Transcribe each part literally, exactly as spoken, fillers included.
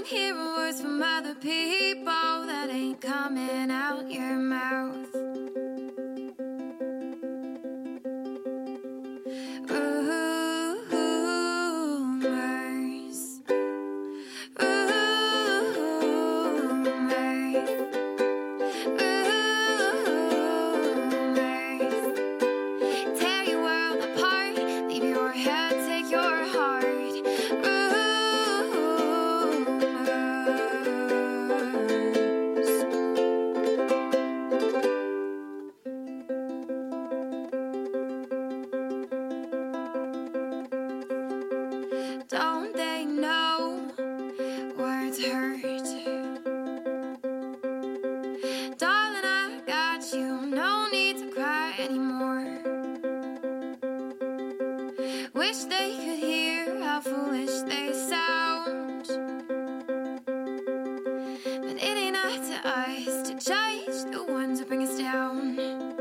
been hearing words from other people that ain't coming out your mouth. Don't they know words hurt? Darling, I got you, no need to cry anymore. Wish they could hear how foolish they sound, but it ain't up to us to judge the ones who bring us down.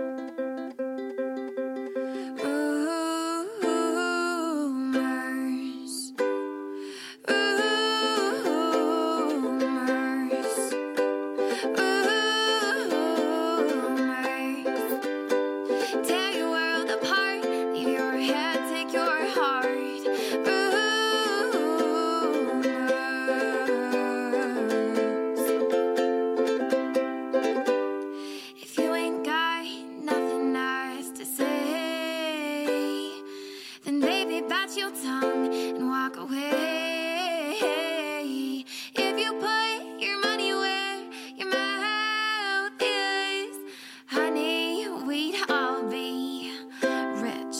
Your tongue and walk away. If you put your money where your mouth is, honey, we'd all be rich.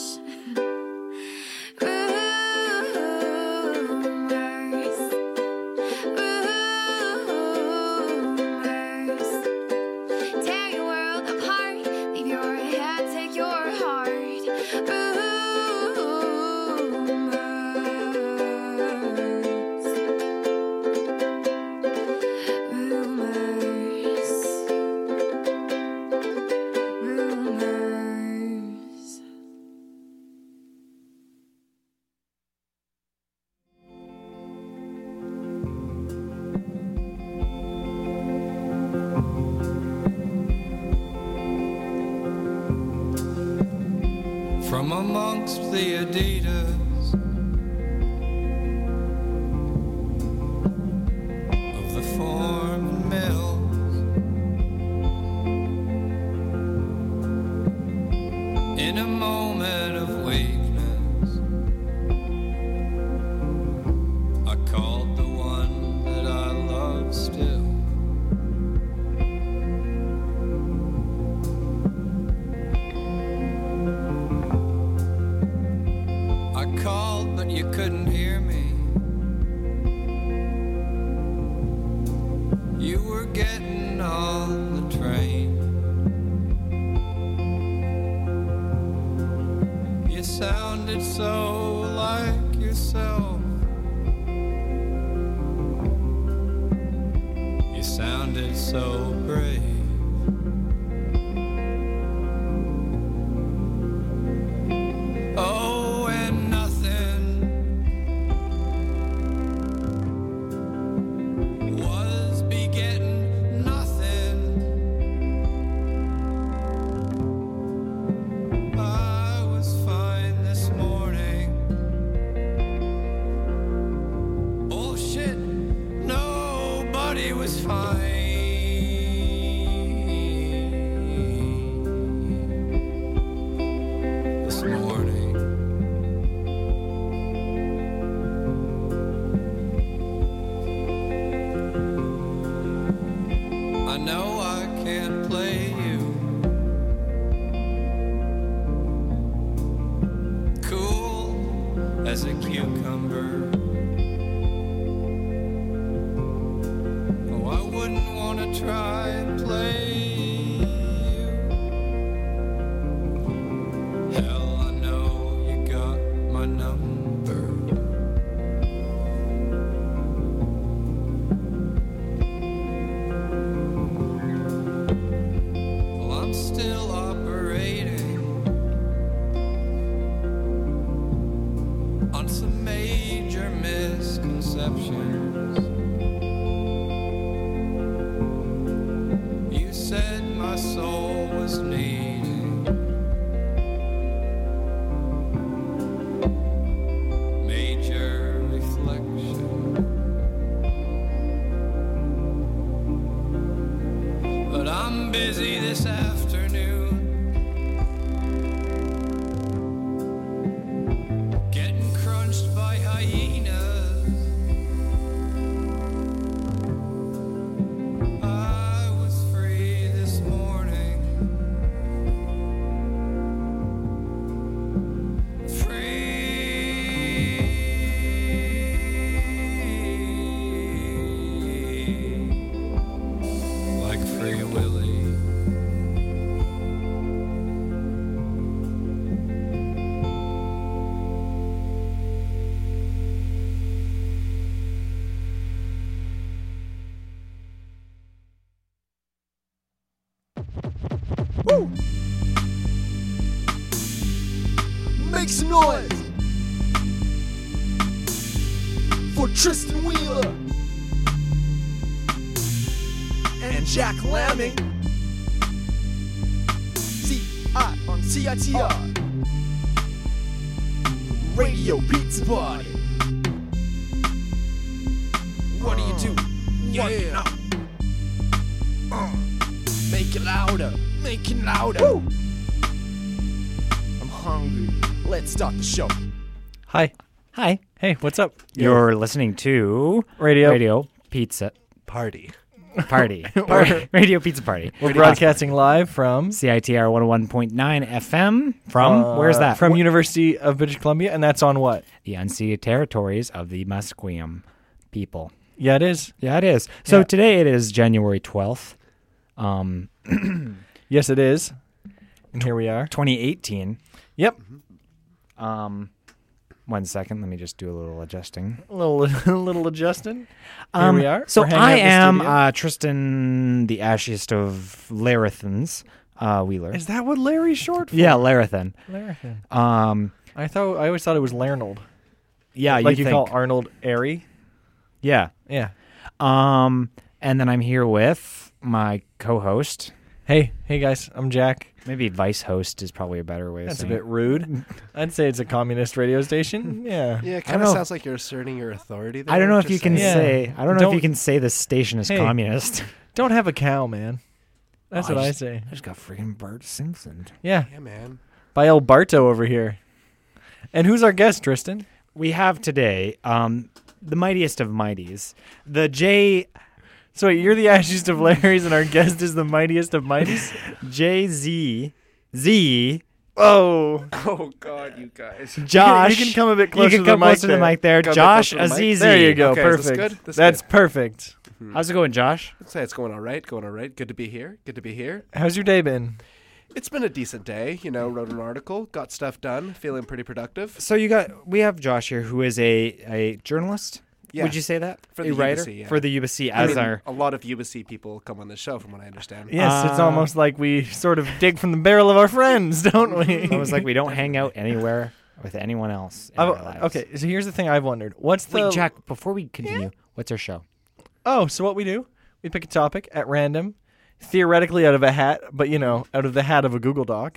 Rumors, rumors, tear your world apart, leave your head, take your heart. Rumors, from amongst the Adidas of the form and mills, in a moment of weakness, I called the one that I love still. Called, but you couldn't hear me. You were getting on the train. You sounded so like yourself. You sounded so brave. As a cucumber. Oh, I wouldn't want to try and play you. Hell, I know you got my number. Well, I'm still operating on some major misconceptions. needing major reflection. But I'm busy this afternoon, getting crunched by hyenas. I was free this morning, free like Free Willy. Make some noise for Tristan Wheeler and Jack Lamming. C I on C I T R Radio Pizza Party. What do you do? Yeah. Uh, make it louder. Make it louder. Woo. I'm hungry. Let's start the show. Hi. Hi. Hey, what's up? You're listening to Radio. Radio Pizza Party. Party. Party. Radio Pizza Party. We're broadcasting live from C I T R one oh one point nine F M from, uh, where's that? From Wh- University of British Columbia, and that's on what? the unceded territories of the Musqueam people. Yeah, it is. Yeah, it is. So Yeah. today it is January twelfth, um, Yes, it is. And here we are. twenty eighteen. Yep. Um, one second. Let me just do a little adjusting. A little, a little adjusting. Here Um, we are. So We're hanging I out in the am studio. uh, Tristan, the ashiest of Larithans, uh, Wheeler. Is that what Larry's short for? Yeah, Larathan. Larry. Um, I thought I always thought it was Larnold. yeah, like you, think. call Arnold Airy. Yeah. Yeah. Um, and then I'm here with my co-host. Hey, hey guys, I'm Jack. Maybe vice host is probably a better way of That's a saying bit rude. I'd say it's a communist radio station. Yeah. Yeah, it I kind of know. sounds like you're asserting your authority there. I don't know if just you can saying. Yeah. say. I don't know Don't- if you can say the station is Hey. communist. Don't have a cow, man. That's Oh, what I I just- say. I just got freaking Bart Simpson. Yeah. Yeah, man. By El Barto over here. And who's our guest, Tristan? We have today um, the mightiest of mighties, the J So wait, you're the ashiest of Larrys and our guest is the mightiest of mighties? J Z Z Oh. Oh, God, you guys. Josh. You can, you can come a bit You closer can to the come mic closer to the there. mic there. Come a bit Josh closer to the mic. Azizi. There you go. Okay, is this perfect. good? This That's good? perfect. How's it going, Josh? I'd say it's going all right, going all right. Good to be here. Good to be here. How's your day been? It's been a decent day. You know, wrote an article, got stuff done, feeling pretty productive. So you got we have Josh here, who is a a journalist. Yeah. Would you say that? For a the writer U B C, yeah. for the U B C I as mean, our. a lot of U B C people come on this show, from what I understand. Yes, it's Uh, almost like we sort of dig from the barrel of our friends, don't we? It was like we don't hang out anywhere with anyone else. In I've- our lives. okay, so here's the thing I've wondered. What's the Wait, Jack. Before we continue, what's our show? Oh, so what we do? We pick a topic at random, theoretically out of a hat, but you know, out of the hat of a Google Doc,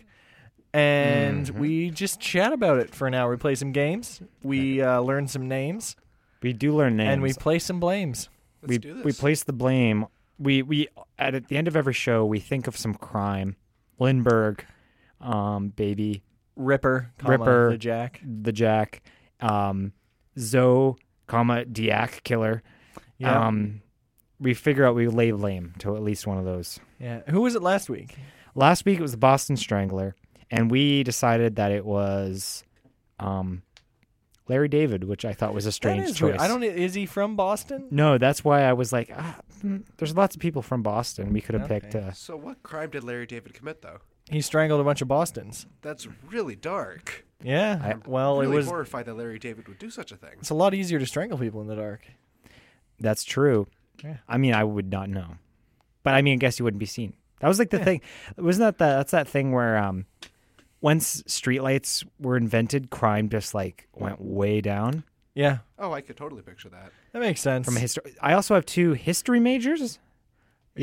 and Mhm. we just chat about it for an hour. We play some games, we uh, learn some names, We do learn names. and we play some blames. Let's we do this. we place the blame. We we at, at the end of every show we think of some crime. Lindbergh, um, baby, Ripper, comma, Ripper. the Jack. the Jack, um, Zoe, comma Diak killer. Yeah, Um, we figure out we lay blame to at least one of those. yeah. Who was it last week? Last week it was the Boston Strangler, and we decided that it was um, Larry David, which I thought was a strange that is choice. weird. I don't. Is he from Boston? No, that's why I was like, ah, hmm, there's lots of people from Boston. We could have Okay. picked. Uh, So what crime did Larry David commit, though? He strangled a bunch of Bostons. That's really dark. Yeah. I- well, really it was. horrified that Larry David would do such a thing. It's a lot easier to strangle people in the dark. that's true. Yeah. I mean, I would not know, but I mean, I guess you wouldn't be seen. That was like the Yeah. thing. Wasn't that the, that's that thing where um, once streetlights were invented, crime just like went way down. Yeah, Oh, I could totally picture that. that makes sense. From a history, I also have two history majors. Yeah,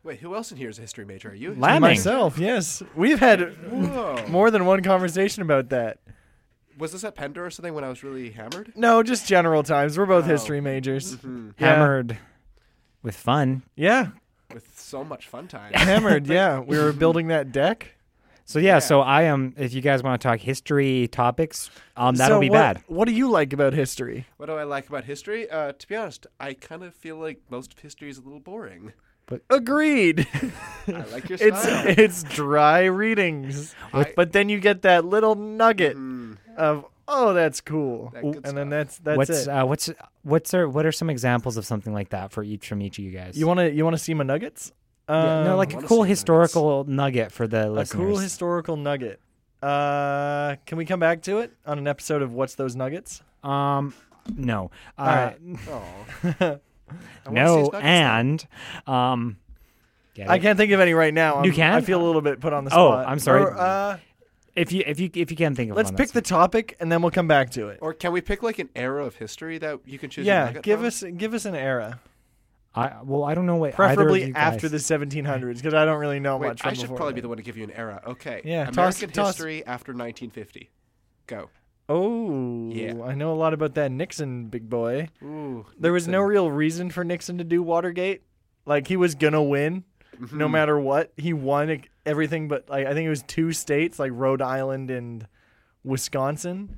Wait, who else in here is a history major? Are you? Lemming. Myself, yes. We've had Whoa. more than one conversation about that. Was this at Pender or something when I was really hammered? No, just general times. We're both Oh. history majors. Mm-hmm. Yeah. Hammered with fun. Yeah, With so much fun time. hammered. Yeah, we were building that deck. So yeah, Yeah. so I am. If you guys want to talk history topics, um, that'll So be what, bad. What do you like about history? What do I like about history? Uh, to be honest, I kind of feel like most of history is a little boring. Agreed. I like your it's style. it's dry readings, I- but then you get that little nugget Mm, of oh, that's cool, That good and then stuff. that's that's what's it. uh, what's what's are what are some examples of something like that for each from each of you guys? you want to you want to see my nuggets? Yeah, no, Um, like a wanna cool see historical nugget for the a listeners. cool historical nugget. Uh, can we come back to it on an episode of What's Those Nuggets? um, no, All uh, right. oh. I wanna see no, his nuggets now. and um, get I it? can't think of any right now. You I'm- can? I feel a little bit put on the Oh, spot. I'm sorry. Or, uh, If you if you if you can think of let's one, pick the that's topic and then we'll come back to it. Or can we pick like an era of history that you can choose? a Yeah, nugget give from? us give us an era, I well, I don't know what either preferably of you after guys- the seventeen hundreds, because I don't really know Wait, much. From I should before probably be then. the one to give you an era. Okay. Yeah, toss- American toss- history after nineteen fifty. Go. Oh, Yeah. I know a lot about that Nixon big boy. Ooh. There was no Nixon. real reason for Nixon to do Watergate. Like he was gonna win, no Mhm. matter what. He won e- everything, but like I think it was two states, like Rhode Island and Wisconsin.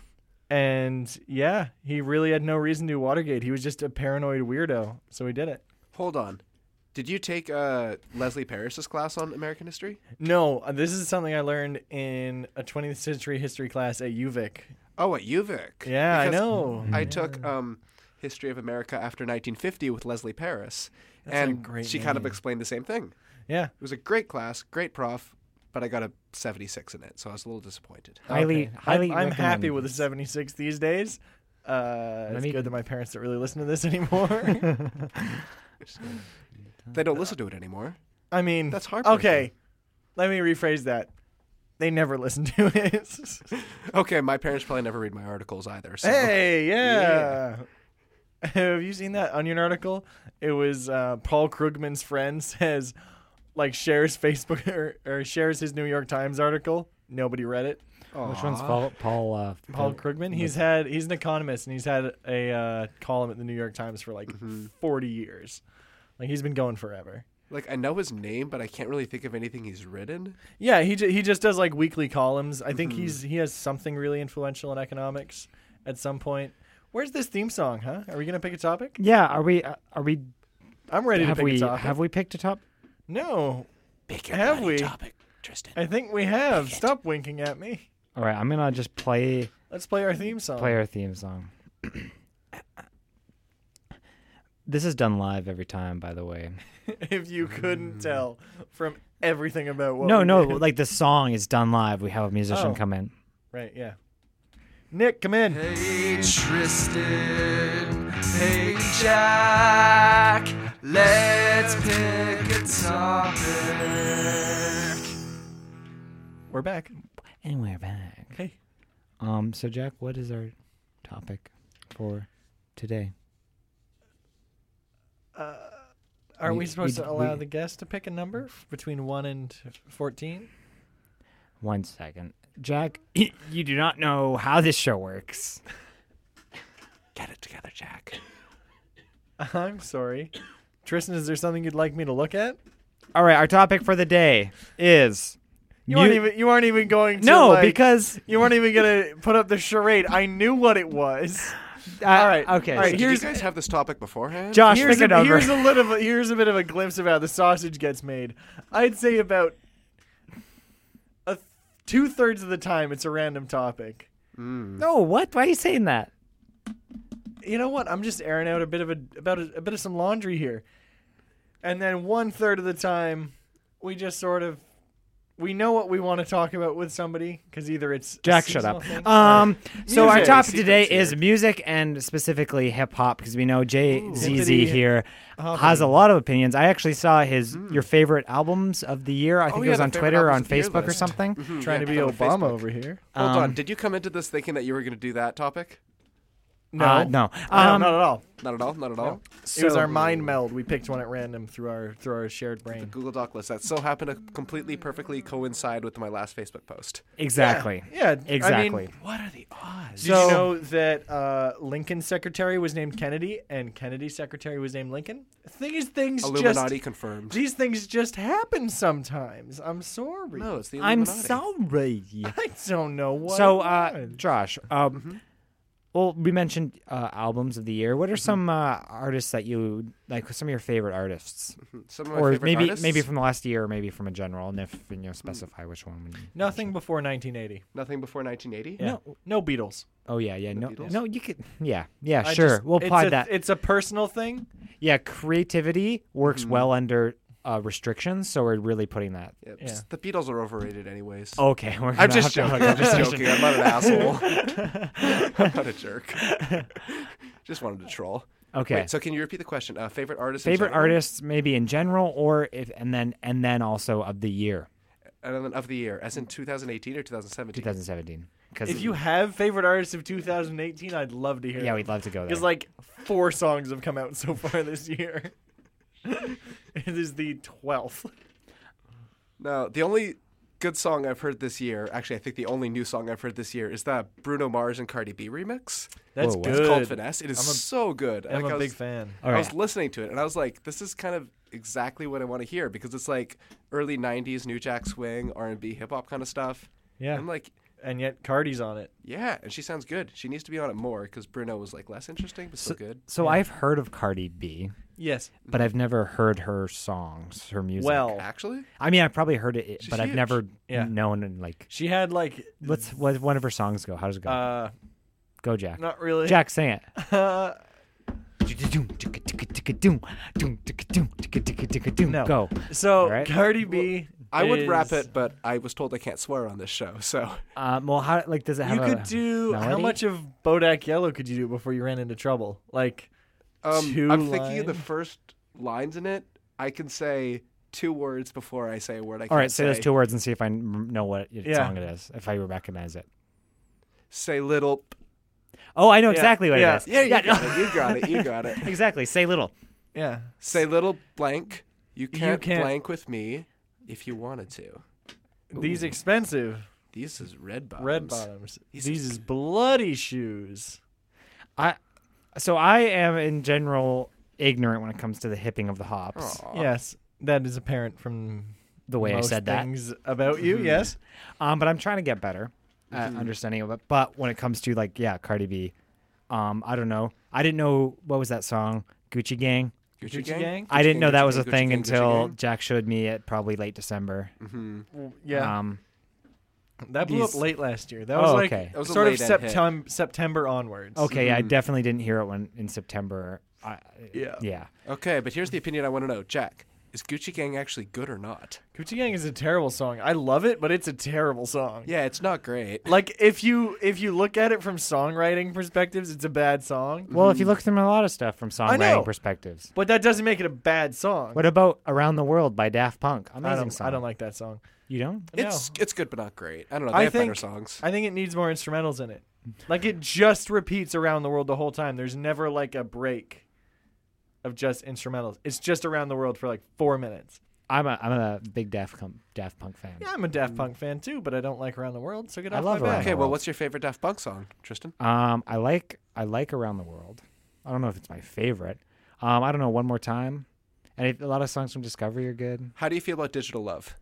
And yeah, he really had no reason to do Watergate. He was just a paranoid weirdo, so he did it. Hold on. Did you take uh, Leslie Paris's class on American history? No, uh, this is something I learned in a twentieth century history class at U V I C. Oh, at U V I C. Yeah, I Because know. I took um, History of America after nineteen fifty with Leslie Paris. That's a and great she kind of name. explained the same thing. Yeah. It was a great class, great prof, but I got a seventy-six in it, so I was a little disappointed. highly Okay. highly. I'm, I'm happy recommended. with a seventy-six these days. Uh, it's me- good that my parents don't really listen to this anymore. They don't listen to it anymore. I mean, That's heartbreaking. okay. Let me rephrase that. They never listen to it. Okay, my parents probably never read my articles either. So. Hey, yeah. Have you seen that Onion article? It was uh, Paul Krugman's friend says, like, shares Facebook or, or shares his New York Times article. Nobody read it. Which one's Paul? Paul. Uh, Paul Krugman. He's had he's an economist and he's had a uh, column at the New York Times for like Mm-hmm. forty years. Like he's been going forever. Like, I know his name, but I can't really think of anything he's written. Yeah, he ju- he just does like weekly columns. I think Mm-hmm. he's he has something really influential in economics at some point. Where's this theme song, huh? Are we gonna pick a topic? Yeah. Are we? Uh, are we? I'm ready have to pick we? a topic. Have we picked a top? No, Pick your Have bloody we? topic, Tristan. I think we have. Stop winking at me. All right. I'm gonna just play Let's play our theme song. play our theme song. This is done live every time, by the way. If you couldn't tell from everything about what. no, we no, did. like the song is done live. We have a musician Oh. come in. Right, yeah. Nick, come in. Hey Tristan, hey Jack, let's pick a topic. We're back. And we're back. Hey. Um. So, Jack, what is our topic for today? Aren't we, We- supposed we- to allow we- the guest to pick a number f- between one and fourteen? One second, Jack. You do not know how this show works. Get it together, Jack. I'm sorry. Tristan, is there something you'd like me to look at? All right. Our topic for the day is You mu- aren't even you aren't even going to no, like- because you weren't even gonna put up the charade. I knew what it was. uh, All right, Okay. all right, Did here's- you guys have this topic beforehand? Josh, here's pick a a, number. here's a little here's a bit of a glimpse of how the sausage gets made. I'd say about a th- two thirds of the time it's a random topic. No, what? Why are you saying that? You know what? I'm just airing out a bit of a about a, a bit of some laundry here, and then one third of the time we just sort of we know what we want to talk about with somebody because either it's a Jack, shut seasonal up. thing- Um, so our Music. topic today Secrets is here. music and specifically hip hop because we know Jay Z Z Hippity here hoppity. has a lot of opinions. I actually saw his your favorite albums of the year. I think Oh, it yeah, was the on favorite Twitter or on albums of the year Facebook or list. something. Mhm, trying yeah, to be on Obama Facebook. over here. Hold Um, on. Did you come into this thinking that you were going to do that topic? No, Uh, no. No, Um, not at all. Not at all. Not at all. It was So- our mind meld. We picked one at random through our through our shared brain. Google Doc list that so happened to completely perfectly coincide with my last Facebook post. Exactly. Yeah, Exactly. I mean, What are the odds? did So- you know that uh, Lincoln's secretary was named Kennedy and Kennedy's secretary was named Lincoln? Thing is, things Illuminati just confirmed. these things just happen sometimes. I'm sorry. No, it's the I'm Illuminati. sorry. I don't know what. So, it uh, was. Josh, um, well, we mentioned uh, albums of the year. What are some uh, artists that you like? Some of your favorite artists, Some of my or favorite maybe artists? maybe from the last year, or maybe from a general, and if you know specify which one. when you- nothing before nineteen eighty. Nothing before nineteen eighty. Yeah. No. no Beatles. Oh yeah, yeah, no, Beatles? no, you could, yeah, yeah, I sure. just- we'll it's apply a, that. It's a personal thing. Yeah, creativity works Mhm. well under uh, restrictions, so we're really putting that. Yeah, Yeah. just- The Beatles are overrated, anyways. Okay, we're I'm gonna just have to joking. look I'm up just the joking. I'm not an asshole. I'm not a jerk. Just wanted to troll. Okay, Wait, so can you repeat the question? Uh, favorite artist? in favorite general? artists, maybe in general, or if and then and then also of the year, And then of the year, as in twenty eighteen or twenty seventeen? twenty seventeen. Because If you have favorite artists of two thousand eighteen, I'd love to hear. yeah, we'd love to go there. Because like four songs have come out so far this year. It is the twelfth. No, the only good song I've heard this year, actually, I think the only new song I've heard this year is that Bruno Mars and Cardi B remix. That's Whoa, what? good. It's called Finesse. It is I'm a- so good. I'm Like, I a was- big fan. All I right. was listening to it and I was like, this is kind of exactly what I want to hear because it's like early nineties New Jack Swing, R and B, hip hop kind of stuff. Yeah, I'm like, and yet Cardi's on it. yeah, and she sounds good. She needs to be on it more because Bruno was like less interesting but still good. So I've heard of Cardi B, Yes. but I've never heard her songs, her music. Well, Actually, I mean, I've probably heard it, She's but I've huge. never Yeah. known and like. she had like What's what? One of her songs go? How does it go? uh, go, Jack. not really. Jack, sing it. Uh, No. Go. so All right. Cardi B. I would rap is- it, but I was told I can't swear on this show. So Um, well, how like does it have You a could do how melody? much of Bodak Yellow could you do before you ran into trouble? Like um, two I'm thinking of the lines? first lines in it. I can say two words before I say a word I can't All right, say say. those two words and see if I n- know what Yeah. song it is, if I recognize it. Say little. Oh, I know Yeah, exactly what yeah. it is. Yeah, you got it. You got it. You got it. Exactly. Say little. yeah. Say little blank. You can't, can't- blank with me if you wanted to. These expensive These is red bottoms. red bottoms. These These is- is bloody shoes. I so I am in general ignorant when it comes to the hipping of the hops. Aw. Yes, that is apparent from The way I most said that. things about you. Mhm. Yes. Um, but I'm trying to get better at Mhm. understanding of it. But when it comes to like, yeah, Cardi B, um, I don't know. I didn't know what was that song, Gucci Gang. Gucci, Gucci gang? Gang? I didn't Gang, know that Gucci was a Gang, Gucci thing Gang, Gucci until Gang? Jack showed me at probably late December. Mhm. Yeah. Um, that blew these- up late last year. That was Oh, like okay. That was a sort of late-end hit. September September onwards. okay, I Mhm. definitely didn't hear it when in September. I, Yeah. yeah. Okay, but here's the opinion I want to know. Jack, is Gucci Gang actually good or not? Gucci Gang is a terrible song. I love it, but it's a terrible song. Yeah, it's not great. Like if you if you look at it from songwriting perspectives, it's a bad song. Well, if you look through a lot of stuff from I know. songwriting perspectives. But that doesn't make it a bad song. What about "Around the World" by Daft Punk? I Amazing don't song. I don't like that song. You don't? It's it's good but not great. I don't know. They I have better think- songs. I think it needs more instrumentals in it. Like it just repeats Around the World the whole time. There's never like a break of just instrumentals. It's just Around the World for like four minutes. I'm a I'm a big Daft Punk Daft Punk fan. Yeah, I'm a Daft Punk fan too, but I don't like Around the World, so get I off love my Around back. the Okay, well, World. what's your favorite Daft Punk song, Tristan? Um, I like I like "Around the World." I don't know if it's my favorite. Um, I don't know. One More Time, and it, a lot of songs from Discovery are good. How do you feel about Digital Love?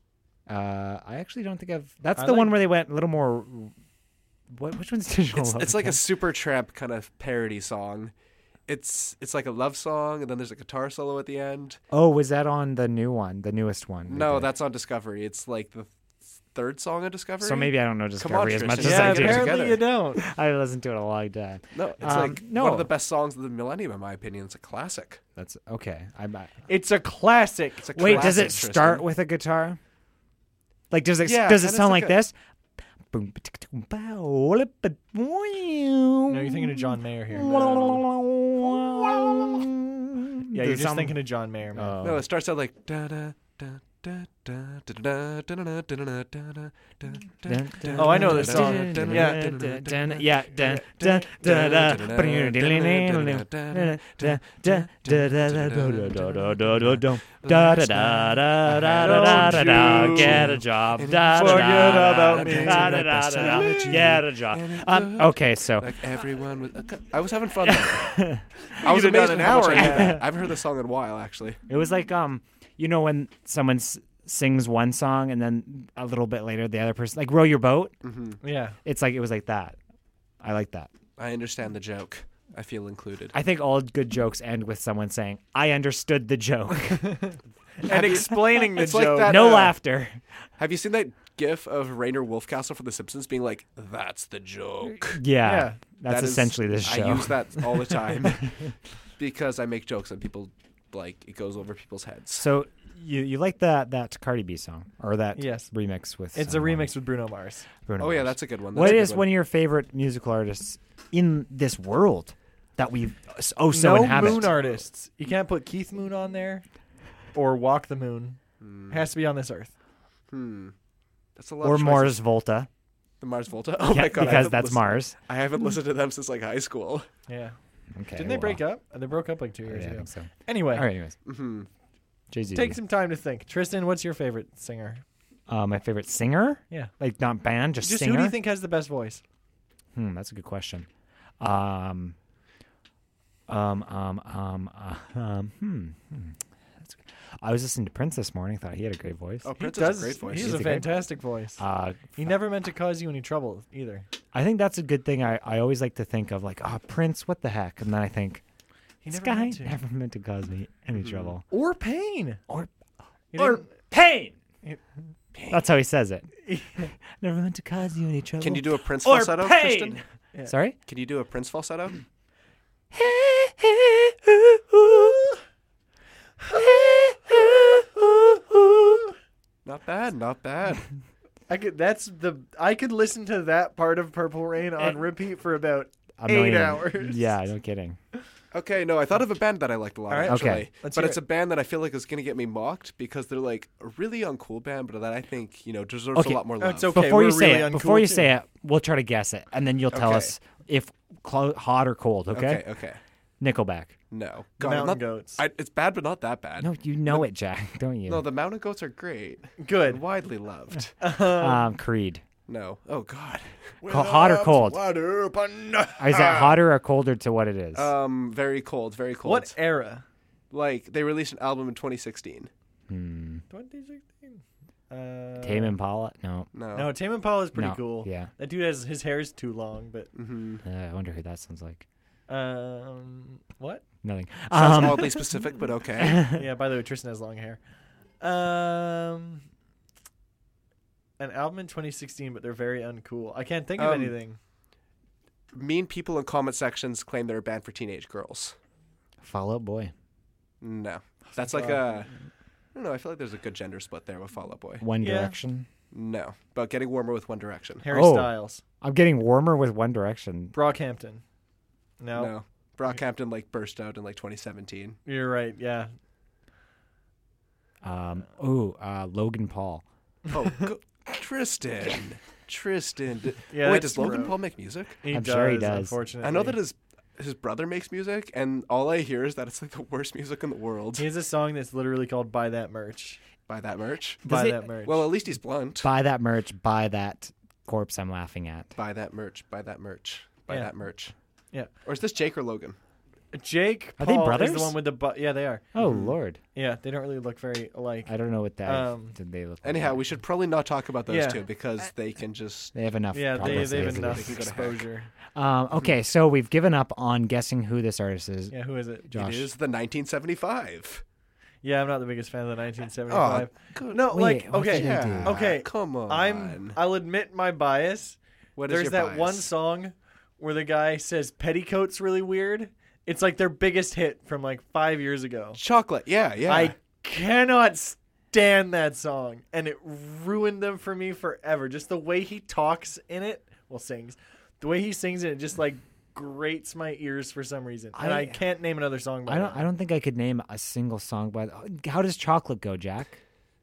Uh, I actually don't think I've. That's I the one like- where they went a little more. What? Which one's Digital It's, Love? it's like a again? super tramp kind of parody song. It's it's like a love song, and then there's a guitar solo at the end. Oh, was that on the new one, the newest one? they No, did? that's on Discovery. It's like the third song on Discovery. So maybe I don't know Discovery as much Tristan. as Yeah, I do. together. apparently you don't. I listened to it a long time. no, it's Um, like no. one of the best songs of the millennium, in my opinion. It's a classic. That's okay. I'm. I, It's a classic. It's a wait, does classic, it start Tristan. with a guitar? Like, does it Yeah, does it kinda sound like like a- this? No, No, you're thinking of John Mayer here. Yeah, you're just thinking of John Mayer, man. Oh. No, it starts out like da da da Oh, I know this song. Yeah. Yeah. Get a job. Forget about me. Get a job. Um, okay, so Like everyone was. I was having fun. Though. I was could have amazed done at an how much hour I and knew a that. I haven't heard the song in a while, actually. it was like um, you know when someone s- sings one song and then a little bit later the other person like row your boat. Yeah. It's like it was like that. I like that. I understand the joke. I feel included. I think all good jokes end with someone saying, "I understood the joke." And explaining the It's like joke. that- No uh, laughter. Have you seen that GIF of Rainer Wolfcastle from The Simpsons being like, "That's the joke"? Yeah, Yeah. that's That is- essentially this show. I use that all the time because I make jokes and people like it goes over people's heads. So you you like that that Cardi B song or that Yes. remix with? It's a someone? remix with Bruno Mars. Bruno Oh yeah, Mars. that's a good one. That's What a good is one of your favorite musical artists in this world that we oh so no inhabit? Moon artists. You can't put Keith Moon on there or Walk the Moon. It has to be on this earth. Hmm. That's a lot. or of choices. Mars Volta. The Mars Volta. Oh Yeah, my god, I because haven't that's listened- Mars. I haven't listened to them since like high school. Yeah. Okay. Didn't they break well, up? They broke up like two Yeah, years I ago. think so. Anyway, All right. Anyways, Hmm. Jay Z. take some time to think. Tristan, what's your favorite singer? Uh, my favorite singer, Yeah. like not band, just, Just singer. who do you think has the best voice? Hmm, that's a good question. Um, um, um, um, uh, um, hmm. hmm. That's good. I was listening to Prince this morning. Thought he had a great voice. Oh, Prince he has does. a great voice. He He's has a a great fantastic voice. Uh, He never meant to cause you any trouble either. I think that's a good thing. I, I always like to think of like, oh, Prince, what the heck? And then I think, He this never guy meant to. never meant to cause me any trouble. Or pain. Or He or didn't- pain. It- That's how he says it. Never meant to cause you any trouble. Can you do a Prince or falsetto, pain? Tristan? Yeah. Sorry? Can you do a Prince falsetto? Not bad, not bad. I could. That's the. I could listen to that part of Purple Rain on Eh. repeat for about A eight million. hours. Yeah, no kidding. Okay, no, I thought of a band that I liked a lot, All right. actually. Okay. Let's But hear it's it. a band that I feel like is going to get me mocked because they're like a really uncool band, but that I think, you know, deserves Okay. a lot more Oh, love. it's okay. Before we're you say really it, uncool before you too. say it, we'll try to guess it, and then you'll tell Okay. us if clo- hot or cold. Okay? Okay, okay. Nickelback. No. The God, I'm Mountain not- Goats. I, it's bad, but not that bad. No, you know it, Jack, don't you? No, the Mountain Goats are great. Good. And widely loved. um, Creed. No. Oh, God. Co- hot or cold? Wide open. Is that hotter or colder to what it is? Um, very cold, very cold. What era? Like, they released an album in twenty sixteen. hmm. twenty sixteen. Uh, Tame Impala? No. No. No, Tame Impala is pretty No, cool. yeah. That dude has his hair is too long, but Mm-hmm. Uh, I wonder who that sounds like. um, what? Nothing. Sounds Um, oddly specific, but okay. Yeah. By the way, Tristan has long hair. Um, an album in twenty sixteen, but they're very uncool. I can't think of Um, anything. Mean people in comment sections claim they're a band for teenage girls. Fall Out Boy. No. That's like a... I don't know. I feel like there's a good gender split there with Fall Out Boy. One Yeah. Direction. No. But getting warmer with One Direction. Harry Oh. Styles, I'm getting warmer with One Direction. Brockhampton. No, No. Brockhampton like burst out in like twenty seventeen. you're right. Yeah. Um, ooh, uh, Logan Paul. Oh, go- Tristan. Tristan. D- Yeah, oh, wait, that's does Logan rough. Paul make music? He I'm does, sure he does. Unfortunately, I know that his his brother makes music, and all I hear is that it's like the worst music in the world. he has a song that's literally called "Buy That Merch." Buy that merch. Buy it- that merch. Well, at least he's blunt. Buy that merch. Buy that corpse I'm laughing at. Buy that merch. Buy that merch. Buy Yeah. that merch. Yeah. Or is this Jake or Logan? Jake Are they Paul is brothers? the one with the bu- yeah they are. Oh Lord, Yeah, they don't really look very alike. I don't know what that. Um, did they look? Like Anyhow, that. we should probably not talk about those Yeah. two because they can just. They have enough. Yeah, they, problems they have as it enough is. They can go to exposure. Um, okay, so we've given up on guessing who this artist is. Yeah, who is it? Josh. It is the nineteen seventy-five. Yeah, I'm not the biggest fan of the nineteen seventy-five. good. no, Wait, like what okay, did I do? Yeah. okay. Come on. I'm. I'll admit my bias. What is There's your that bias? one song where the guy says petticoats really weird. It's like their biggest hit from like five years ago. Chocolate. Yeah, yeah. I cannot stand that song, and it ruined them for me forever. Just the way he talks in it, well, sings, the way he sings it, it just like grates my ears for some reason, and I, I- can't name another song. By I don't. them. I don't think I could name a single song by. How does Chocolate go, Jack?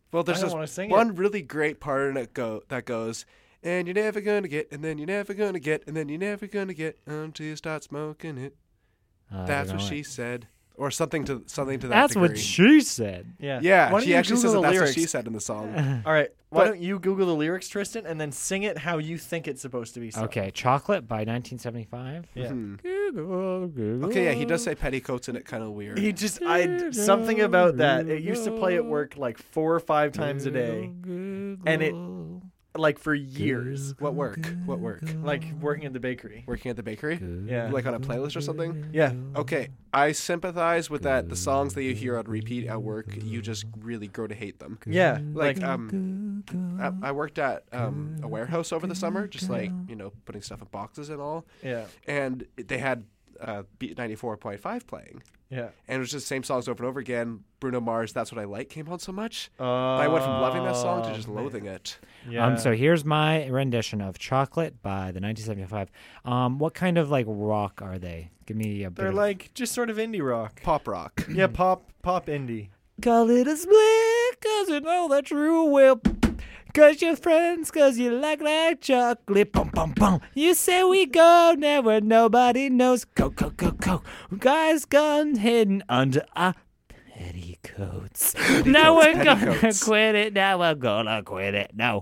Well, there's I don't this wanna sing one it. really great part in it go that goes, and you're never gonna get, and then you're never gonna get, and then you're never gonna get until you start smoking it. Uh, I That's don't what know she it. said, or something to something to that That's degree. what she said. Yeah. Yeah, Why don't she you actually Google says the that that's lyrics? what she said in the song. All right. Why But- don't you Google the lyrics, Tristan, and then sing it how you think it's supposed to be sung? Okay, Chocolate by nineteen seventy-five. Yeah. Hmm. Google, Google. Okay, yeah, he does say petticoats in it, kind of weird. He just I something about that. It used to play at work like four or five times a day, and it like for years. What work? What work? Like working at the bakery. Working at the bakery? Yeah. Like on a playlist or something? Yeah. Okay, I sympathize with that. The songs that you hear on repeat at work, you just really grow to hate them. Yeah. Like, Like um, I, I worked at um, a warehouse over the summer, just like, you know, putting stuff in boxes and all. yeah. And they had uh, Beat ninety-four point five playing. Yeah. And it was just the same songs over and over again. Bruno Mars, That's What I Like, came on so much. Uh, I went from loving that song to just man. loathing it. Yeah. Um, so here's my rendition of Chocolate by the nineteen seventy-five. Um, what kind of like rock are they? Give me a bit They're of... like just sort of indie rock. Pop rock. Yeah, pop pop indie. Call it a split, cause you know that you will. Cause you're friends, cause you like that chocolate. Bum, bum, bum. You say we go now where nobody knows. Go, go, go, go. Guys gone hidden under our petticoats. Now we're gonna petticoats. quit it. Now we're gonna quit it. No.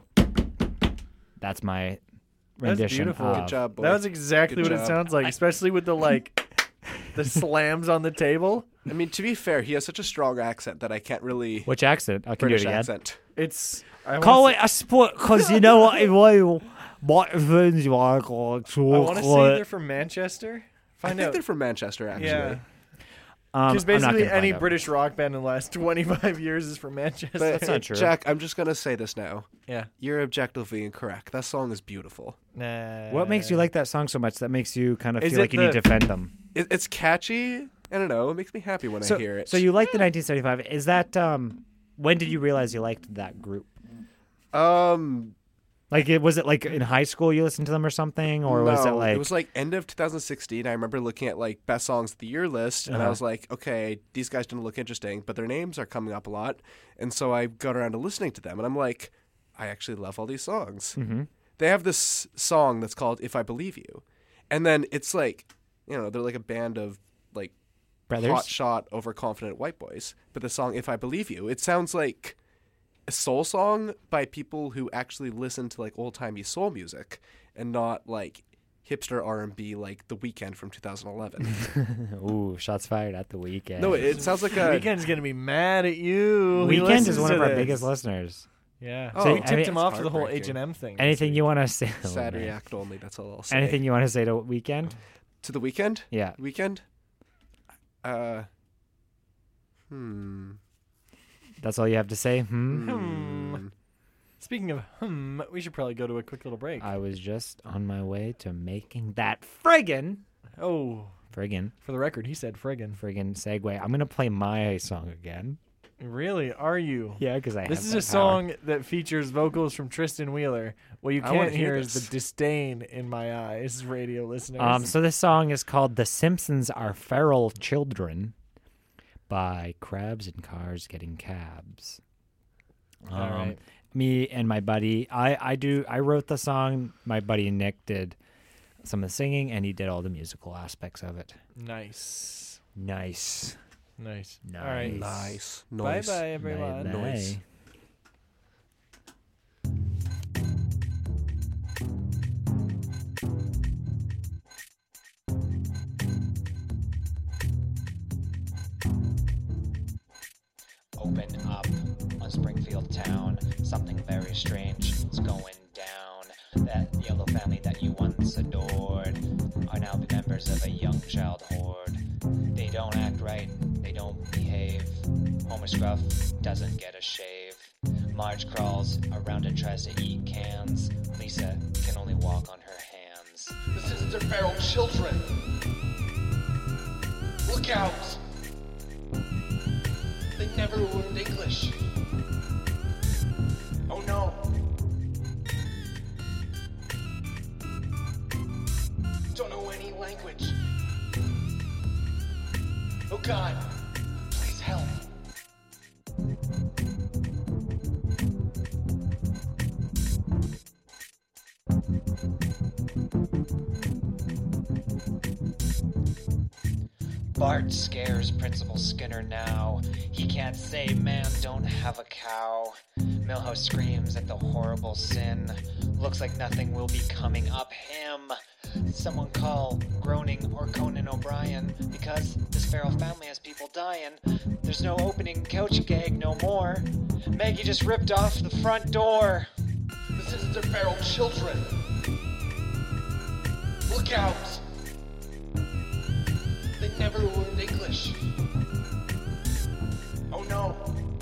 That's my That's rendition beautiful. of... Good job, boy. That was exactly Good what it job. sounds like, especially with the like the slams on the table. I mean, to be fair, he has such a strong accent that I can't really Which accent? I can British do it again. accent. It's I Call wanna it a sport, cause you know what? What what things you like, like say, I want to say chocolate. they're from Manchester. I Find think out. they're from Manchester, actually. Yeah. Um, Because I'm not basically gonna find any out. British rock band in the last twenty-five years is from Manchester. But That's not true. Jack, I'm just gonna say this now. yeah. You're objectively incorrect. That song is beautiful. Nah. What makes you like that song so much that makes you kind of Is feel it like you need the- to defend them? It, it's catchy. I don't know. It makes me happy when So, I hear it. so you like the nineteen seventy-five? Is that um? When did you realize you liked that group? um Like, it was it like in high school you listened to them or something, or was it no, like? it was like end of two thousand sixteen. I remember looking at like best songs of the year list, and I Uh-huh. was like, okay, these guys didn't look interesting, but their names are coming up a lot, and so I got around to listening to them, and I'm like, I actually love all these songs. Mhm. They have this song that's called "If I Believe You," and then it's like, you know, they're like a band of like brothers? hot shot, overconfident white boys. But the song "If I Believe You," it sounds like a soul song by people who actually listen to like old timey soul music and not like hipster R and B like The Weeknd from two thousand eleven. Ooh, shots fired at the weekend. No, it sounds like a. Weekend's gonna be mad at you. He Weekend is listens one to of our this. biggest listeners. Yeah. Oh, so we I tipped mean, him it's off to the whole heartbreaking. H and M thing. Anything you want to say? Oh, Sad man. react only. That's all I'll say. Anything you want to say to Weekend? to The Weeknd? Yeah. Weekend? Uh. Hmm. That's all you have to say? Hmm? Hmm. Speaking of hmm, we should probably go to a quick little break. I was just on my way to making that friggin' oh, friggin' for the record, he said friggin'. friggin' segue. I'm gonna play my song again. Really? Are you? Yeah, because I This have is that a song that features vocals from Tristan Wheeler. What you I wanna can't hear hear is the this. disdain in my eyes, radio listeners. power. Um, so this song is called "The Simpsons Are Feral Children" by Crabs and Cars Getting Cabs. Um, All right. Me and my buddy, I I do I wrote the song. My buddy Nick did some of the singing, and he did all the musical aspects of it. Nice. Nice. Nice. Nice. All right. Nice. Bye Noise. bye, everyone. Bye-bye. Noise. Open up on Springfield town. Something very strange is going down. That yellow family that you once adored are now members of a young child horde. They don't act right, they don't behave. Homer Scruff doesn't get a shave. Marge crawls around and tries to eat cans. Lisa can only walk on her hands. The Simpsons are feral children. Look out! They never learned English. Oh no. Don't know any language. Oh God, please help. Bart scares Principal Skinner now. He can't say, man, don't have a cow. Milhouse screams at the horrible sin. Looks like nothing will be coming up him. Someone call Groening or Conan O'Brien, because this feral family has people dying. There's no opening couch gag no more. Maggie just ripped off the front door. This isn't their feral children. Look out! They never learned English. Oh no.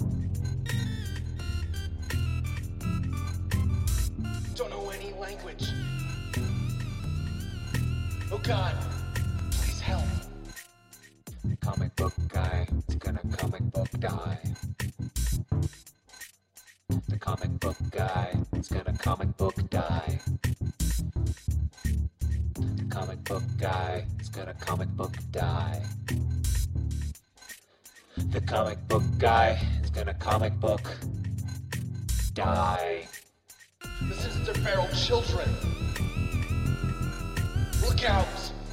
Don't know any language. Oh God, please help. The comic book guy is gonna comic book die. The comic book guy is gonna comic book die. The comic book guy is gonna comic book die. The comic book guy is gonna comic book die. This isn't their feral children. Look out!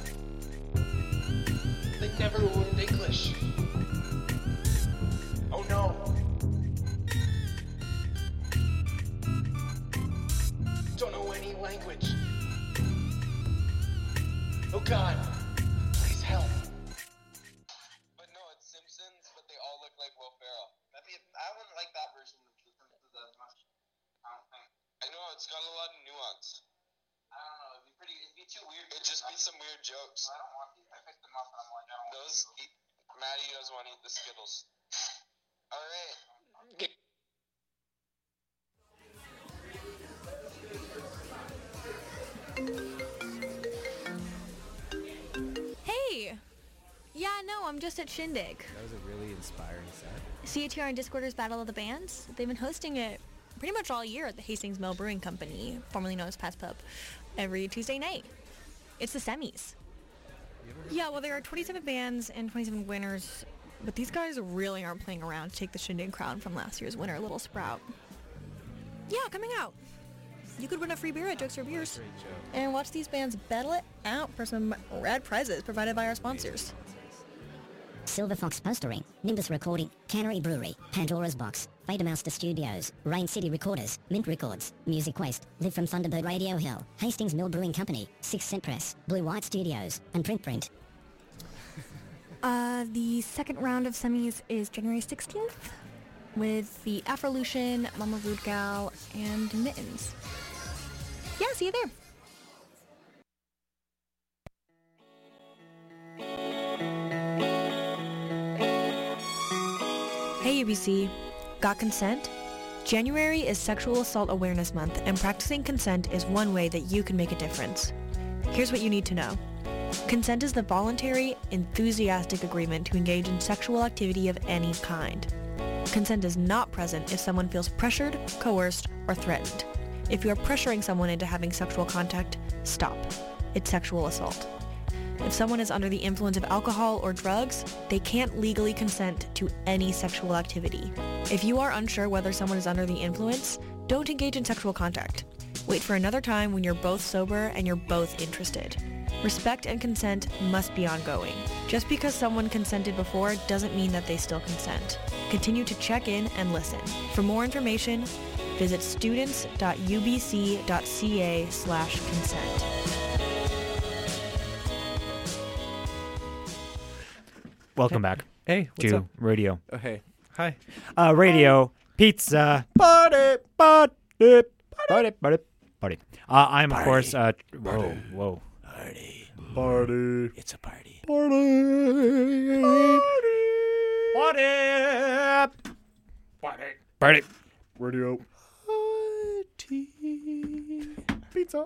They never learned English. Oh no. Don't know any language. Oh God, please help. But no, it's Simpsons, but they all look like Will Ferrell. I mean, I wouldn't like that version of The Simpsons as much. I don't think. I know, it's got a lot of nuance. I don't know, it'd be pretty, it'd be too weird. It'd just be some weird jokes. No, I don't want these. I picked them up and I'm like, I don't want those. Eat, Maddie doesn't want to eat the Skittles. Alright. Hey! Yeah, no, I'm just at Shindig. That was a really inspiring set. C A T R and Discorder's Battle of the Bands. They've been hosting it pretty much all year at the Hastings Mill Brewing Company, formerly known as Past Pub, every Tuesday night. It's the semis. Yeah, well, there are twenty-seven bands and twenty-seven winners, but these guys really aren't playing around to take the Shindig crown from last year's winner, Little Sprout. Yeah, coming out. You could win a free beer at Jokes or Beers. And watch these bands battle it out for some rad prizes provided by our sponsors. Silver Fox Postering, Nimbus Recording, Cannery Brewery, Pandora's Box, Vadermaster Studios, Rain City Recorders, Mint Records, Music Waste, Live from Thunderbird Radio Hill, Hastings Mill Brewing Company, Six Cent Press, Blue White Studios, and Print Print. Uh, the second round of semis is January sixteenth with the Afrolution, Mama Rude Gal, and Mittens. Yeah, see you there. Hey U B C, got consent? January is Sexual Assault Awareness Month, and practicing consent is one way that you can make a difference. Here's what you need to know. Consent is the voluntary, enthusiastic agreement to engage in sexual activity of any kind. Consent is not present if someone feels pressured, coerced, or threatened. If you are pressuring someone into having sexual contact, stop. It's sexual assault. If someone is under the influence of alcohol or drugs, they can't legally consent to any sexual activity. If you are unsure whether someone is under the influence, don't engage in sexual contact. Wait for another time when you're both sober and you're both interested. Respect and consent must be ongoing. Just because someone consented before doesn't mean that they still consent. Continue to check in and listen. For more information, visit students.ubc.ca slash consent. Welcome back Hey, what's to up? radio. Oh, hey. Hi. Uh, radio, pizza, Party! party, party, party, party. Uh, I'm, of course, uh, whoa, whoa. Party. Party. It's a party. Party. Party! Party. Party. Radio. Party. Pizza.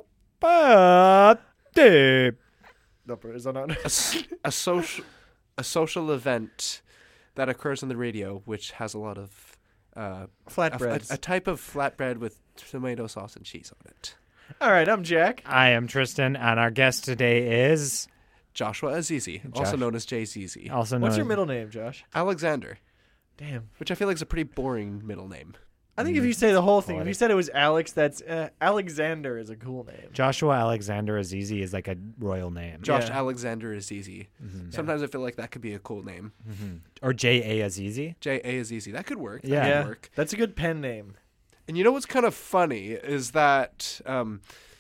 Party. No, is that not? A, s- a social a social event that occurs on the radio, which has a lot of uh, a, Flatbreads. a, a type of flatbread with tomato sauce and cheese on it. All right, I'm Jack. I am Tristan, and our guest today is Joshua Azizi, also Josh. known as Jay Z. also known What's your as- middle name, Josh? Alexander, Damn. which I feel like is a pretty boring middle name. I think if you say the whole thing, if you said it was Alex, that's uh, Alexander is a cool name. Joshua Alexander Azizi is like a royal name. Josh Yeah. Alexander Azizi. Sometimes I feel like that could be a cool name. Mm-hmm. Or J A Azizi. J A Azizi. That could work. That Yeah. could Yeah, work. that's a good pen name. And you know what's kind of funny is that um,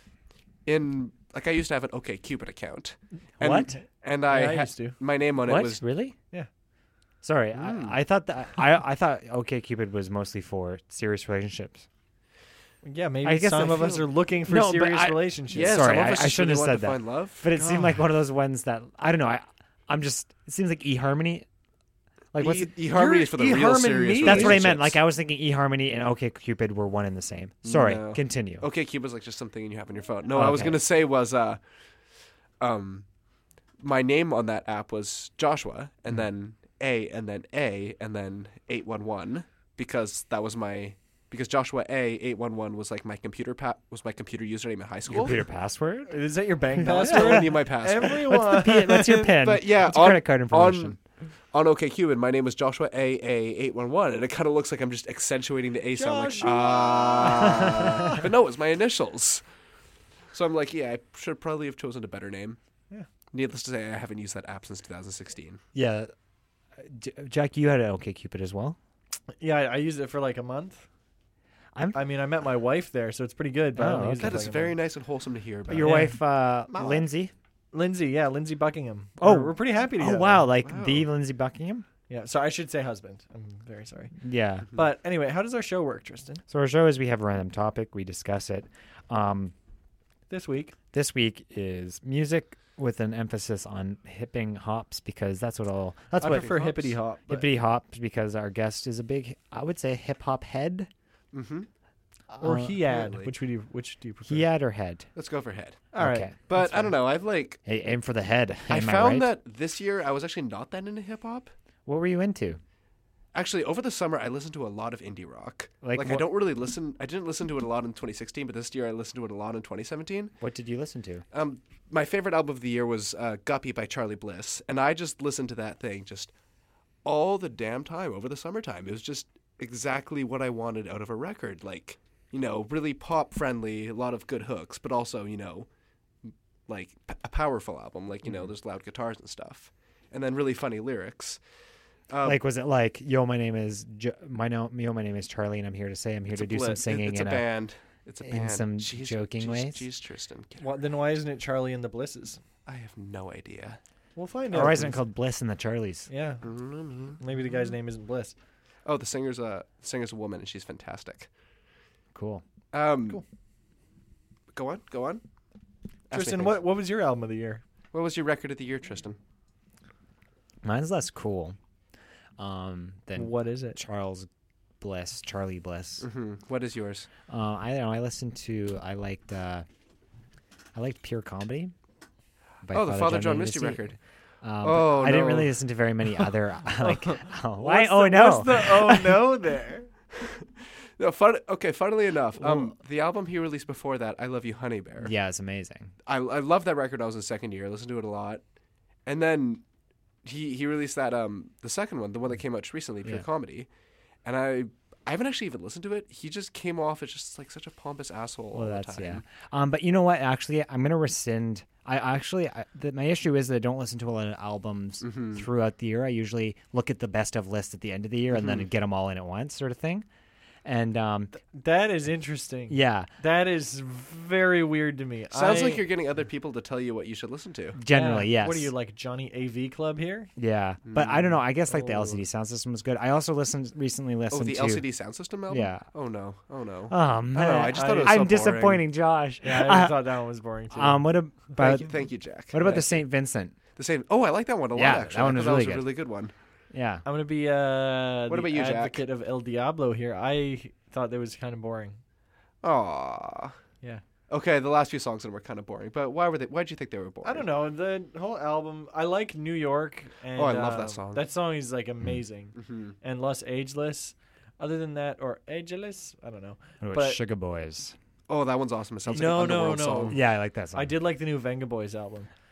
in like I used to have an OkCupid account. And, What? And I, Yeah, I ha- used to. my name on What? it was Really? Yeah. Sorry, Mm. I, I thought that I I thought OkCupid was mostly for serious relationships. Yeah, maybe I guess some I of us feel- are looking for No, but serious I- relationships. yeah. Sorry, some of I- us I just shouldn't really have want said to that. find love. But it seemed God. like one of those ones that I don't know. I I'm just it seems like eHarmony. Like what's E- it? eHarmony is for the real eHarmony. serious. That's what I meant. relationships. Like I was thinking eHarmony and OkCupid were one and the same. Sorry, No. continue. OkCupid is like just something you have on your phone. No, Oh, I was okay. gonna say was uh, um, my name on that app was Joshua, and Mm. then A, and then A, and then eight one one because that was my because Joshua A eight one one was like my computer pa- was my computer username in high school. Computer password. Is that your bank I was password? telling you my password. Everyone. What's the P- what's your PIN? But yeah, what's your on, credit card information? on on OkCupid, my name was Joshua A A eight one one, and it kind of looks like I'm just accentuating the A sound, like Joshua. ah. But no, it's my initials. So I'm like, yeah, I should probably have chosen a better name. Yeah. Needless to say, I haven't used that app since two thousand sixteen. Yeah, J- Jack, you had an OkCupid as well. Yeah, I, I used it for like a month. I'm. I mean, I met my wife there, so it's pretty good. But I Oh, only used okay. it That for is like a very month. nice and wholesome to hear about. Your Yeah. wife, uh, My wife. Lindsay. Lindsay, yeah, Lindsay Buckingham. Oh. we're, we're pretty happy Oh together. wow, like Wow. the Lindsay Buckingham. Yeah, so I should say husband. I'm very sorry. Yeah. But anyway, how does our show work, Tristan? So our show is we have a random topic, we discuss it. Um, This week, this week is music with an emphasis on hipping hops because that's what all. That's I what prefer hippity hop. but- hippity hops because our guest is a big, I would say, hip hop head. Mm-hmm. or Uh, he had. really. Which would you? Which do you prefer? He had or head. Let's go for head. All right. Okay. But I don't know. I've like Hey, aim for the head. I Am found right? that this year I was actually not that into hip hop. What were you into? Actually, over the summer, I listened to a lot of indie rock. Like Like, I what- don't really listen. I didn't listen to it a lot in twenty sixteen, but this year I listened to it a lot in twenty seventeen. What did you listen to? Um, my favorite album of the year was uh, Guppy by Charlie Bliss, and I just listened to that thing just all the damn time over the summertime. It was just exactly what I wanted out of a record. Like, you know, really pop friendly, a lot of good hooks, but also, you know, like p- a powerful album. Like, you know, there's loud guitars and stuff, and then really funny lyrics. Um, Like, was it like, yo, my name is jo- my no, yo, my name is Charlie, and I'm here to say I'm here it's to a do some Bliss. It- singing It's a in band. It's a in band. some Jeez, joking jeez, ways? Jeez, Tristan. Get Well, then why isn't it Charlie and the Blisses? I have no idea. We'll find Or out. why isn't it please. called Bliss and the Charlies? Yeah, maybe the guy's name isn't Bliss. Oh, the singer's a the singer's a woman, and she's fantastic. Cool. Um, Cool. Go on, go on. Ask me Tristan, things. what what was your album of the year? What was your record of the year, Tristan? Mine's less cool um, than What is it? Charles Bliss, Charlie Bliss. Mm-hmm. What is yours? Uh, I don't know. I listened to. I liked. Uh, I liked Pure Comedy. by Oh, the Father John Misty. Misty record. Um, Oh, I didn't no. really listen to very many other like. Oh, why? What's Oh the- no! What's the oh no there? No, fun, okay, funnily enough, um, the album he released before that, I Love You, Honey Bear. Yeah, it's amazing. I I love that record. When I was in second year. I listened to it a lot, and then he he released that um the second one, the one that came out recently, Pure Yeah. Comedy, and I I haven't actually even listened to it. He just came off as just like such a pompous asshole all Well, the that's time. yeah. Um, but you know what? Actually, I'm gonna rescind. I actually, I, the, my issue is that I don't listen to a lot of albums Mm-hmm. throughout the year. I usually look at the best of list at the end of the year and Mm-hmm. then get them all in at once, sort of thing. And um, That is interesting. yeah, That is very weird to me. Sounds I- like you're getting other people to tell you what you should listen to. generally, Yeah. yes. What are you, like Johnny A V Club here? Yeah, but I don't know. I guess like the Oh. L C D sound system was good. I also listened recently. Oh, Listened the to L C D sound system album. Yeah. Oh no. Oh no. Oh man, I just thought it was I'm so disappointing, Josh. Yeah, I Uh, thought that one was boring too. um, what Thank about you, thank you, Jack. what about the Thank Saint Vincent? you. the same? Oh, I like that one a Yeah, lot. Actually, that one I was thought really that was good. a really good one. Yeah, I'm gonna be uh, What the about you, Jack? advocate of El Diablo here. I thought that was kind of boring. Aw. Yeah. Okay, the last few songs were kind of boring, but why were they? Why did you think they were boring? I don't know the whole album. I like New York. And, Oh, I love that um, song. That song is like amazing. Mm-hmm. And Los Ageless. Other than that, or Ageless, I don't know. what about But- Sugar Boys? Oh, that one's awesome. It sounds No, like an no, underworld no. song. Yeah, I like that song. I did like the new Venga Boys album.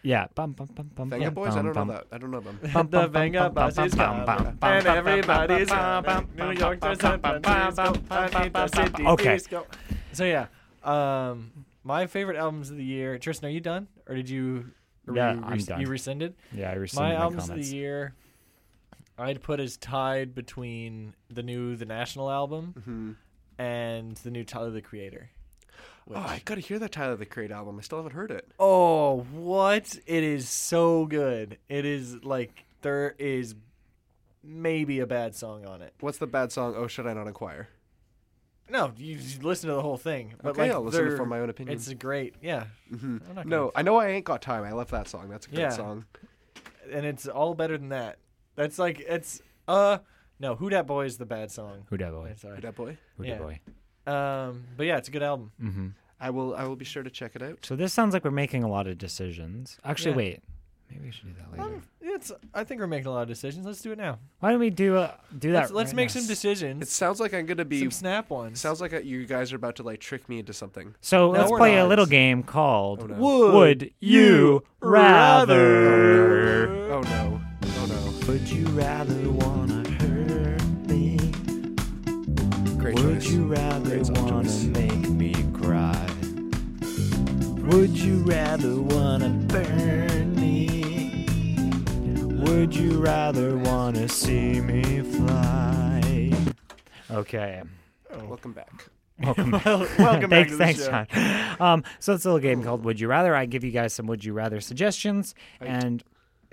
Yeah. Bum, bum, bum, bum, Venga bum, Boys? I bum, don't bum. know that. I don't know them. Bum, The bum, Venga bum, bum, bus is bum, bum, coming, bum, and bum, everybody's bum, coming. bum, New York to San Francisco, I need the city Okay. disco. So yeah, um, my favorite albums of the year. Tristan, are you done, or did you? Or Yeah, you I'm done. You rescinded. Yeah, I rescinded My my albums comments. of the year, I'd put as tied between the new The National album Mhm. and the new Tyler the Creator. Oh, I gotta hear that Tyler the Creator album. I still haven't heard it. Oh, what? It is so good. It is like there is maybe a bad song on it. What's the bad song? Oh, should I not inquire? No, you, you listen to the whole thing. But Okay, like, I'll listen to they're- my own opinion. It's a great, yeah. hmm I'm not No, gonna- I know I ain't got time. I love that song. That's a great Yeah. song. And it's all better than that. That's like it's uh no, Who Dat Boy is the bad song. Who Dat Boy? I'm sorry. Who Dat Boy? Who Yeah. Dat Boy? Um, but yeah, it's a good album. Mm-hmm. I will. I will be sure to check it out. So this sounds like we're making a lot of decisions. Actually, Yeah. wait. Maybe we should do that later. Um, it's. I think we're making a lot of decisions. Let's do it now. Why don't we do uh, do that? Let's, let's right make now? some decisions. It sounds like I'm gonna be. Some snap ones. Sounds like a, you guys are about to like trick me into something. So No, let's we're play a not. little game called Oh, no. Would, Would You Rather? Oh no! Oh no! Would you rather wanna hurt me? Great Would choice. you rather Great song wanna choice. make me cry? Would you rather wanna burn me? Would you rather wanna see me fly? Okay. Welcome back. Welcome back. Well, welcome back thanks, to the thanks, show. John. Um, so it's a little game called Would You Rather. I give you guys some Would You Rather suggestions, Right. and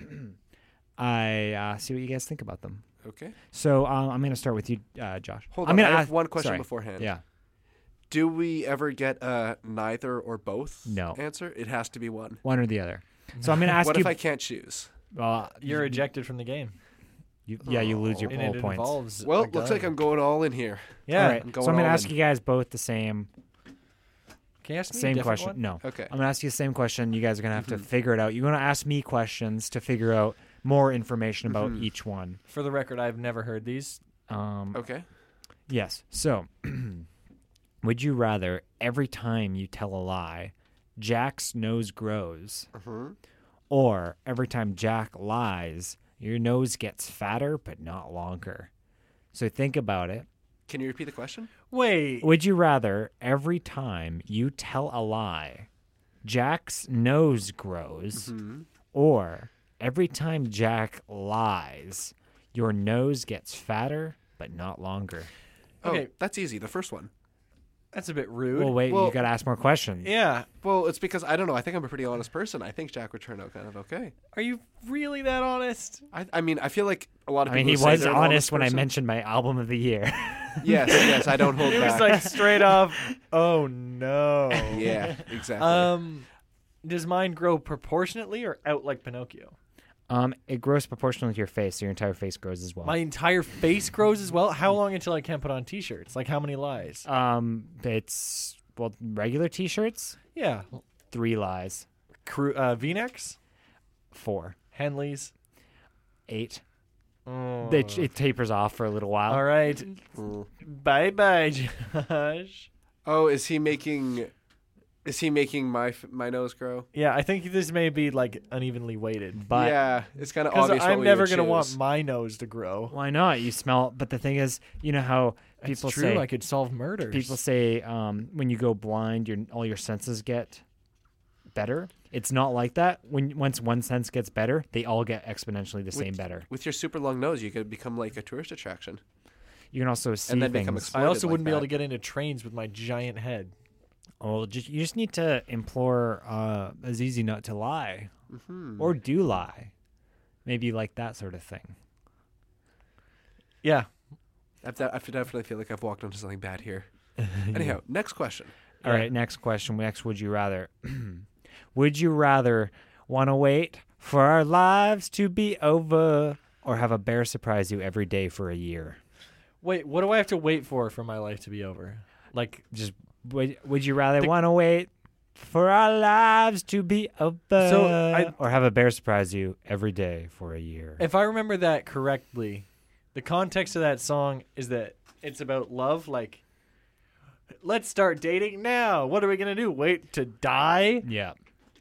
I uh, see what you guys think about them. Okay. So um, I'm going to start with you, uh, Josh. Hold I'm on. gonna I have ask- one question sorry. beforehand. Yeah. Do we ever get a neither or both No. answer? It has to be one. One or the other. So I'm going to ask What you. if I can't choose? uh, You're ejected from the game. you, yeah, you lose your And poll it points. involves. Well, a looks like gun. I'm going all in here. Yeah. All right. I'm So going I'm going to all ask in. you guys both the same Can you ask me a same different question. one? No. Okay. I'm going to ask you the same question. You guys are going to have to Mhm. figure it out. You're going to ask me questions to figure out more information about Mhm. each one. For the record, I've never heard these. Um, Okay. Yes. So, would you rather every time you tell a lie, Jack's nose grows, Uh-huh. or every time Jack lies, your nose gets fatter but not longer? So think about it. Can you repeat the question? Wait. Would you rather every time you tell a lie, Jack's nose grows, Mm-hmm. or every time Jack lies, your nose gets fatter but not longer? Oh, Okay. that's easy. The first one. That's a bit rude. Well, wait, Well- you got to ask more questions. Yeah. Well, it's because I don't know. I think I'm a pretty honest person. I think Jack would turn out kind of okay. Are you really that honest? I, I mean, I feel like a lot of I mean, people he say was they're an honest when I person. mentioned my album of the year. Yes, yes, I don't hold It back. was like straight off. Oh no. yeah, exactly. Um, does mine grow proportionately or out like Pinocchio? um, it grows proportional to your face, so your entire face grows as well. My entire face grows as well. How long until I can't put on T-shirts? Like how many lies? um, it's well, regular T-shirts, Yeah. three lies, Crew, uh, V-necks, four, Henleys. eight. Oh. They, it tapers off for a little while. All right. Mm. Bye bye, Josh. Oh, is he making? Is he making my f- my nose grow? Yeah, I think this may be like unevenly weighted. But yeah, it's kind of Because obvious. what I'm we never would gonna want choose. my nose to grow. why not? You smell. But the thing is, you know how It's people true. say I could solve murders. people say um, when you go blind, your all your senses get better. It's not like that. When once one sense gets better, they all get exponentially the same better. With your super long nose, you could become like a tourist attraction. You can also see And then become things. exploited I also like wouldn't be able that. to get into trains with my giant head. Oh, just, you just need to implore uh, Azizi not to lie, Mm-hmm. or do lie, maybe like that sort of thing. Yeah. I de- I definitely feel like I've walked onto something bad here. Anyhow, next question. All right, next question. Next, would you rather? Would you rather want to wait for our lives to be over, or have a bear surprise you every day for a year? Wait, what do I have to wait for for my life to be over? Like, Just would, would you rather The- want to wait for our lives to be over, I- or have a bear surprise you every day for a year? if I remember that correctly, the context of that song is that it's about love. Like, let's start dating now. What are we gonna do? Wait to die? yeah.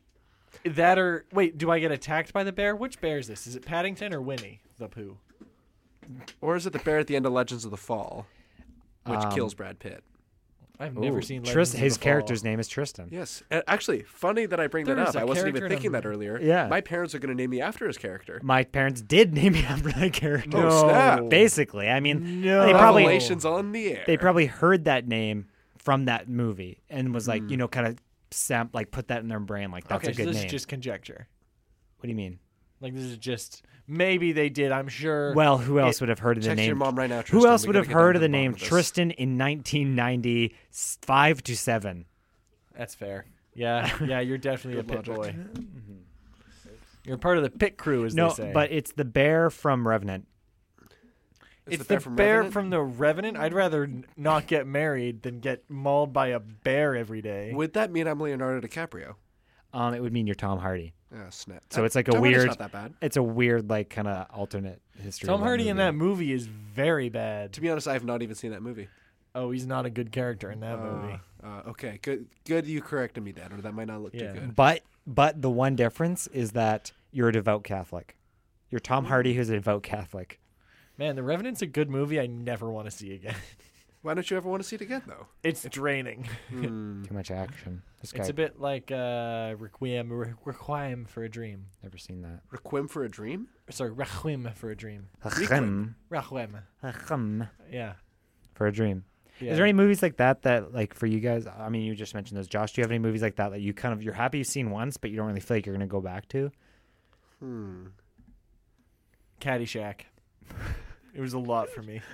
That or wait, do I get attacked by the bear? Which bear is this? Is it Paddington or Winnie the Pooh? Or is it the bear at the end of Legends of the Fall, which Um, kills Brad Pitt? I've never Ooh, seen Tris- Legends of His the Fall. character's name is Tristan. Yes. Uh, actually, funny that I bring that There's up. a I wasn't character even in a thinking that movie. earlier. Yeah. My parents are going to name me after his character. My parents did name me after that character. Oh, snap. Basically, I mean, No. they probably Revelations on the air. they probably heard that name from that movie and was like, Hmm. you know, kind of sam- like put that in their brain, like that's okay, a good so this name. is just conjecture. What do you mean? Like this is just maybe they did. I'm sure. Well, who else it- would have heard of the Text name? your mom right now, Who Tristan. else We would gotta have get heard down of to the the name bottom of this. Tristan in nineteen ninety-five to seven? That's fair. Yeah, yeah, you're definitely a Good pit logic. boy. You're part of the pit crew, as No, they say. but it's the bear from Revenant. it's the bear the from bear Revenant? from the Revenant. I'd rather n- not get married than get mauled by a bear every day. Would that mean I'm Leonardo DiCaprio? Um, it would mean you're Tom Hardy. Oh, snap. So Uh, it's like a Tom Hardy's weird. not that bad. It's a weird, like, kind of alternate history. Tom of Hardy in movie. that movie is very bad. To be honest, I have not even seen that movie. Oh, he's not a good character in that movie. Uh, okay, good. Good, you corrected me, Dad, or that might not look Yeah. too good. But but the one difference is that you're a devout Catholic. You're Tom Mm. Hardy, who's a devout Catholic. Man, The Revenant's a good movie I never want to see again. Why don't you ever want to see it again, though? It's draining. Hmm. Too much action. This guy It's a bit like uh, Requiem, Re- Requiem for a Dream. never seen that. Requiem for a Dream? Sorry, Requiem for a Dream. Ahem. Requiem. Ahem. Yeah. For a dream. yeah. Is there any movies like that that, like, for you guys? I mean, you just mentioned those. Josh, do you have any movies like that that you kind of you're happy you've seen once, but you don't really feel like you're going to go back to? Hmm. Caddyshack. It was a lot for me.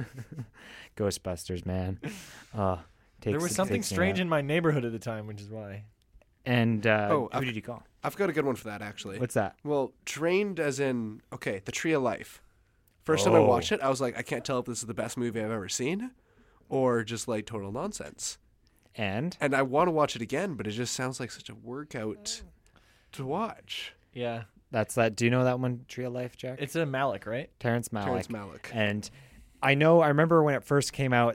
Ghostbusters, man. Uh, There takes- was something takes me strange out. in my neighborhood at the time, which is why. And uh, Oh, who I've- did you call? I've got a good one for that, actually. What's that? Well, trained as in, okay, The Tree of Life. First time I Oh. watched it, I was like, I can't tell if this is the best movie I've ever seen or just like total nonsense. And And I want to watch it again, but it just sounds like such a workout to watch. Yeah. that's that. Do you know that one, Tree of Life, Jack? It's a Malik, right? Terrence Malick. Terrence Malick. And I know, I remember when it first came out,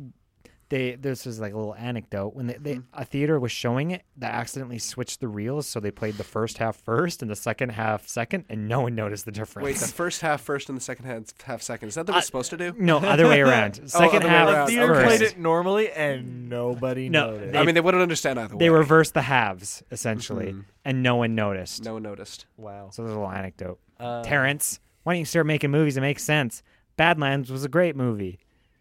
they this was like a little anecdote. When they, they Mm-hmm. a theater was showing it, they accidentally switched the reels, so they played the first half first and the second half second, and no one noticed the difference. Wait, the first half first and the second half, half second. Is that what it's supposed to do? no, other way around. Second other way half around. The theater first. played it normally, and nobody No, noticed. they- I mean, they wouldn't understand either way. They reversed the halves essentially, Mhm. and no one noticed. No one noticed. Wow. So there's a little anecdote. Uh, Terrence, why don't you start making movies that make sense? Badlands was a great movie.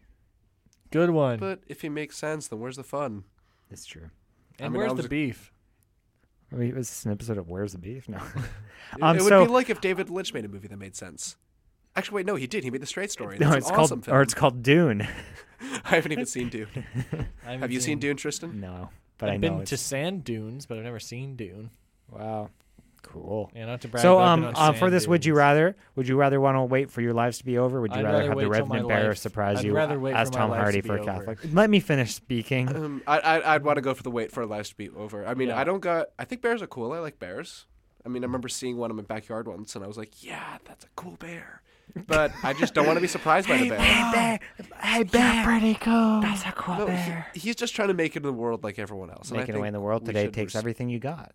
Good one. But if he makes sense, then where's the fun? It's true. and I mean, where's I was- the beef? Wait, was this an episode of Where's the Beef? No. It, um, it would so, be like if David Lynch made a movie that made sense. Actually, wait, no, he did. He made The Straight Story. no, That's it's an called awesome film. or it's called Dune. I haven't even seen Dune. I haven't Have you seen Dune, Tristan? No, but I've I know been it's to sand dunes, but I've never seen Dune. wow, cool. Yeah, not to brag. So, but I've um, been on uh, for sand this, would you dunes. rather? Would you rather want to wait for your lives to be over? Would you I'd rather, rather have the wait till my Revenant Bear life- surprise I'd you rather wait as for my Tom life Hardy to for be a over. Catholic? Let me finish speaking. Um, I, I I'd want to go for the wait for lives to be over. I mean, Yeah. I don't got. I think bears are cool. I like bears. I mean, I remember seeing one in my backyard once, and I was like, "Yeah, that's a cool bear." But I just don't want to be surprised by the bear. bear, hey bear, pretty cool. That's a cool No, he, he's just trying to make it in the world like everyone else. and I Making away think in the world we today should takes res- everything you got.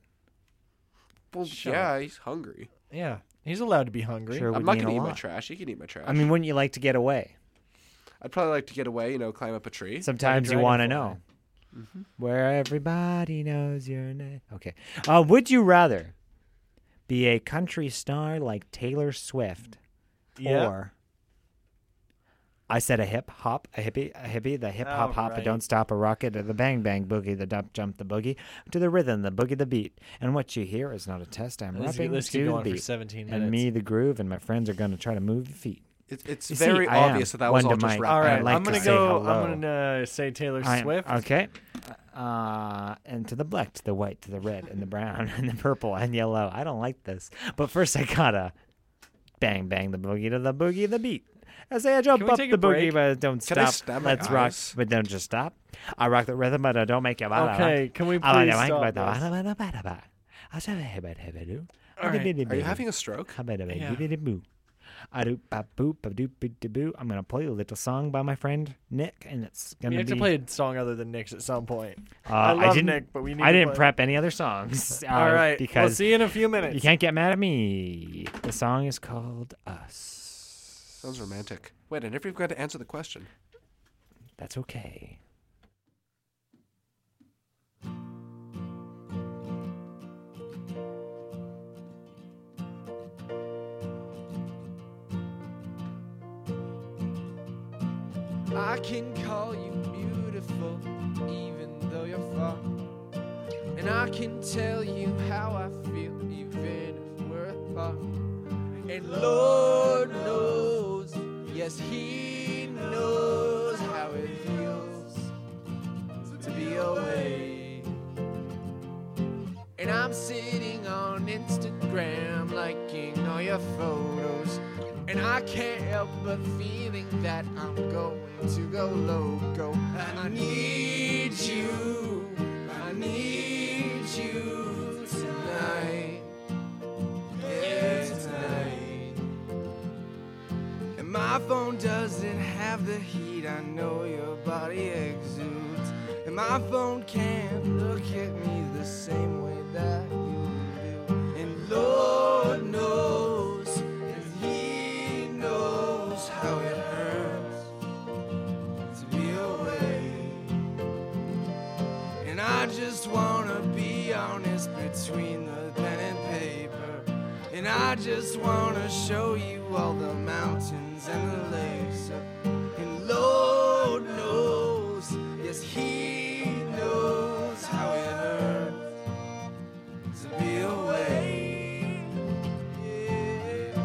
Well, Shut yeah, he's hungry. Yeah, he's allowed to be hungry. Sure. It I'm would not mean gonna a eat my lot. trash. He can eat my trash. I mean, wouldn't you like to get away? I'd probably like to get away. You know, climb up a tree. Sometimes you want to know Mm-hmm. where everybody knows your name. Okay. Uh, would you rather be a country star like Taylor Swift, Yeah. or I said a hip hop, a hippie, a hippie, the hip hop Oh, hop, the right. don't stop a rocket, to the bang bang boogie, the dump jump the boogie, to the rhythm, the boogie the beat. And what you hear is not a test. I'm This, rapping this to keep the going for beat. seventeen minutes. And me, the groove, and my friends are gonna try to move the feet. It's, it's You see, very I am obvious that that was one all to just my- rap. All right, I like I'm to gonna say go. hello. I'm gonna say Taylor I- Swift. Okay. Uh, and to the black, to the white, to the red, and the brown, and the purple, and yellow. I don't like this. But first, I gotta bang, bang the boogie to the boogie, the beat. I say I jump Can we up take the a break? boogie, but don't Can I stop. stab my Let's rock, eyes? but don't just stop. I rock the rhythm, but I don't make it. Okay, can we I please like stop it, this? but I All right. Are you having a stroke? A-doop-ba-boop-ba-doop-ba-doo-boo. I'm going to play a little song by my friend Nick, and it's going We to have be... to play a song other than Nick's at some point. Uh, I love didn't, Nick, but we need I to didn't play. prep any other songs. Uh, All right, because we'll see you in a few minutes. You can't get mad at me. The song is called Us. Sounds romantic. Wait, I never even got to answer the question. That's okay. I can call you beautiful, even though you're far. And I can tell you how I feel, even if we're apart. And Lord knows, yes, He knows how it feels to be away. And I'm sitting on Instagram liking all your photos. And I can't help but feeling that I'm going to go loco. I need you, I need you tonight, yeah, tonight. And my phone doesn't have the heat I know your body exudes. And my phone can't look at me the same way that you do. And Lord knows, He knows how it hurts to be away. And I just wanna be honest between the pen and paper. And I just wanna show you all the mountains and the lakes. And Lord knows, yes, He knows how it hurts to be away. Yeah.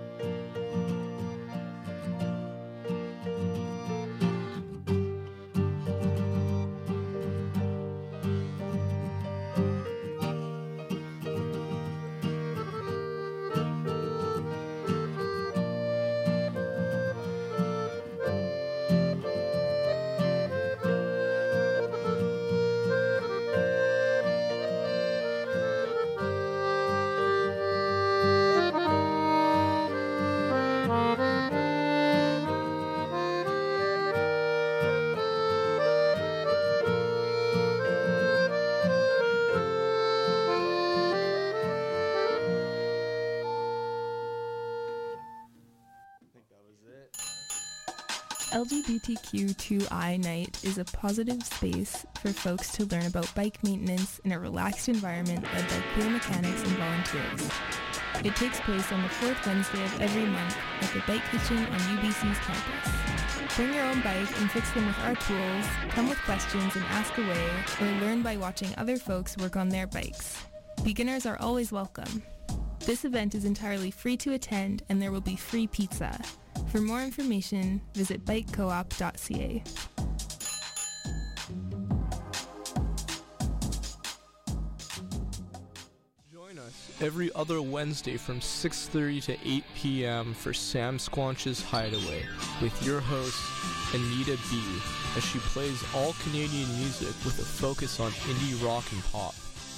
L G B T Q two I Night is a positive space for folks to learn about bike maintenance in a relaxed environment led by queer mechanics and volunteers. It takes place on the fourth Wednesday of every month at the Bike Kitchen on U B C's campus. Bring your own bike and fix them with our tools, come with questions and ask away, or learn by watching other folks work on their bikes. Beginners are always welcome. This event is entirely free to attend and there will be free pizza. For more information, visit bike co op dot c a. Join us every other Wednesday from six thirty to eight p.m. for Sam Squanch's Hideaway with your host, Anita B., as she plays all Canadian music with a focus on indie rock and pop.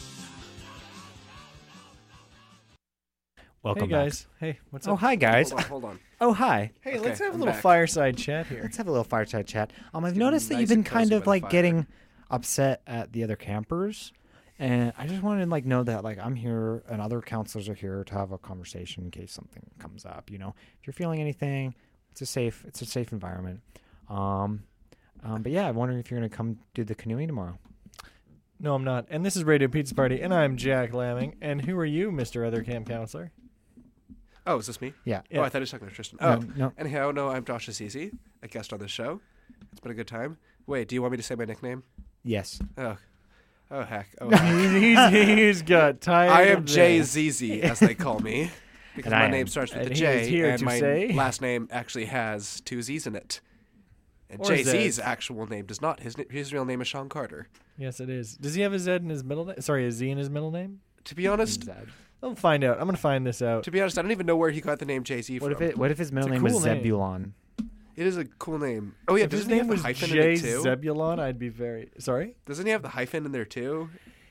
Welcome hey guys. back. Hey, what's oh, up? hi guys. Hold on, hold on. Oh, hi. Hey, Okay, let's have a I'm little back. fireside chat here. Let's have a little fireside chat. Um, I've get noticed that nice you've been and kind cozy of by the like fire. getting upset at the other campers, and I just wanted to like know that like I'm here and other counselors are here to have a conversation in case something comes up. You know, if you're feeling anything, it's a safe it's a safe environment. Um, um, but yeah, I'm wondering if you're gonna come do the canoeing tomorrow. No, I'm not. And this is Radio Pizza Party, and I'm Jack Lamming. And who are you, Mister Other Camp Counselor? Oh, is this me? Yeah. Oh, I thought you were talking to Tristan. No, Oh, no. anyhow, no, I'm Josh Azizi, a guest on the show. It's been a good time. Wait, do you want me to say my nickname? Yes. Oh, oh heck. Oh, heck. he's, he's got tired. I am of Jay this. Z Z, as they call me, because And my I name am. starts with And a he J, is here and to my say- last name actually has two Z's in it. And Or Jay Z's Zs. actual name does not. His his real name is Sean Carter. Yes, it is. Does he have a Z in his middle name? Sorry, a Z in his middle name? To be honest, I'll find out. I'm going to find this out. to be honest, I don't even know where he got the name Jay Z from. What if it? What if his middle It's a name cool was name. Zebulon? It is a cool name. Oh yeah, if his doesn't he name have the was hyphen Jay in it too? Zebulon, I'd be very... Sorry? Doesn't he have the hyphen in there too?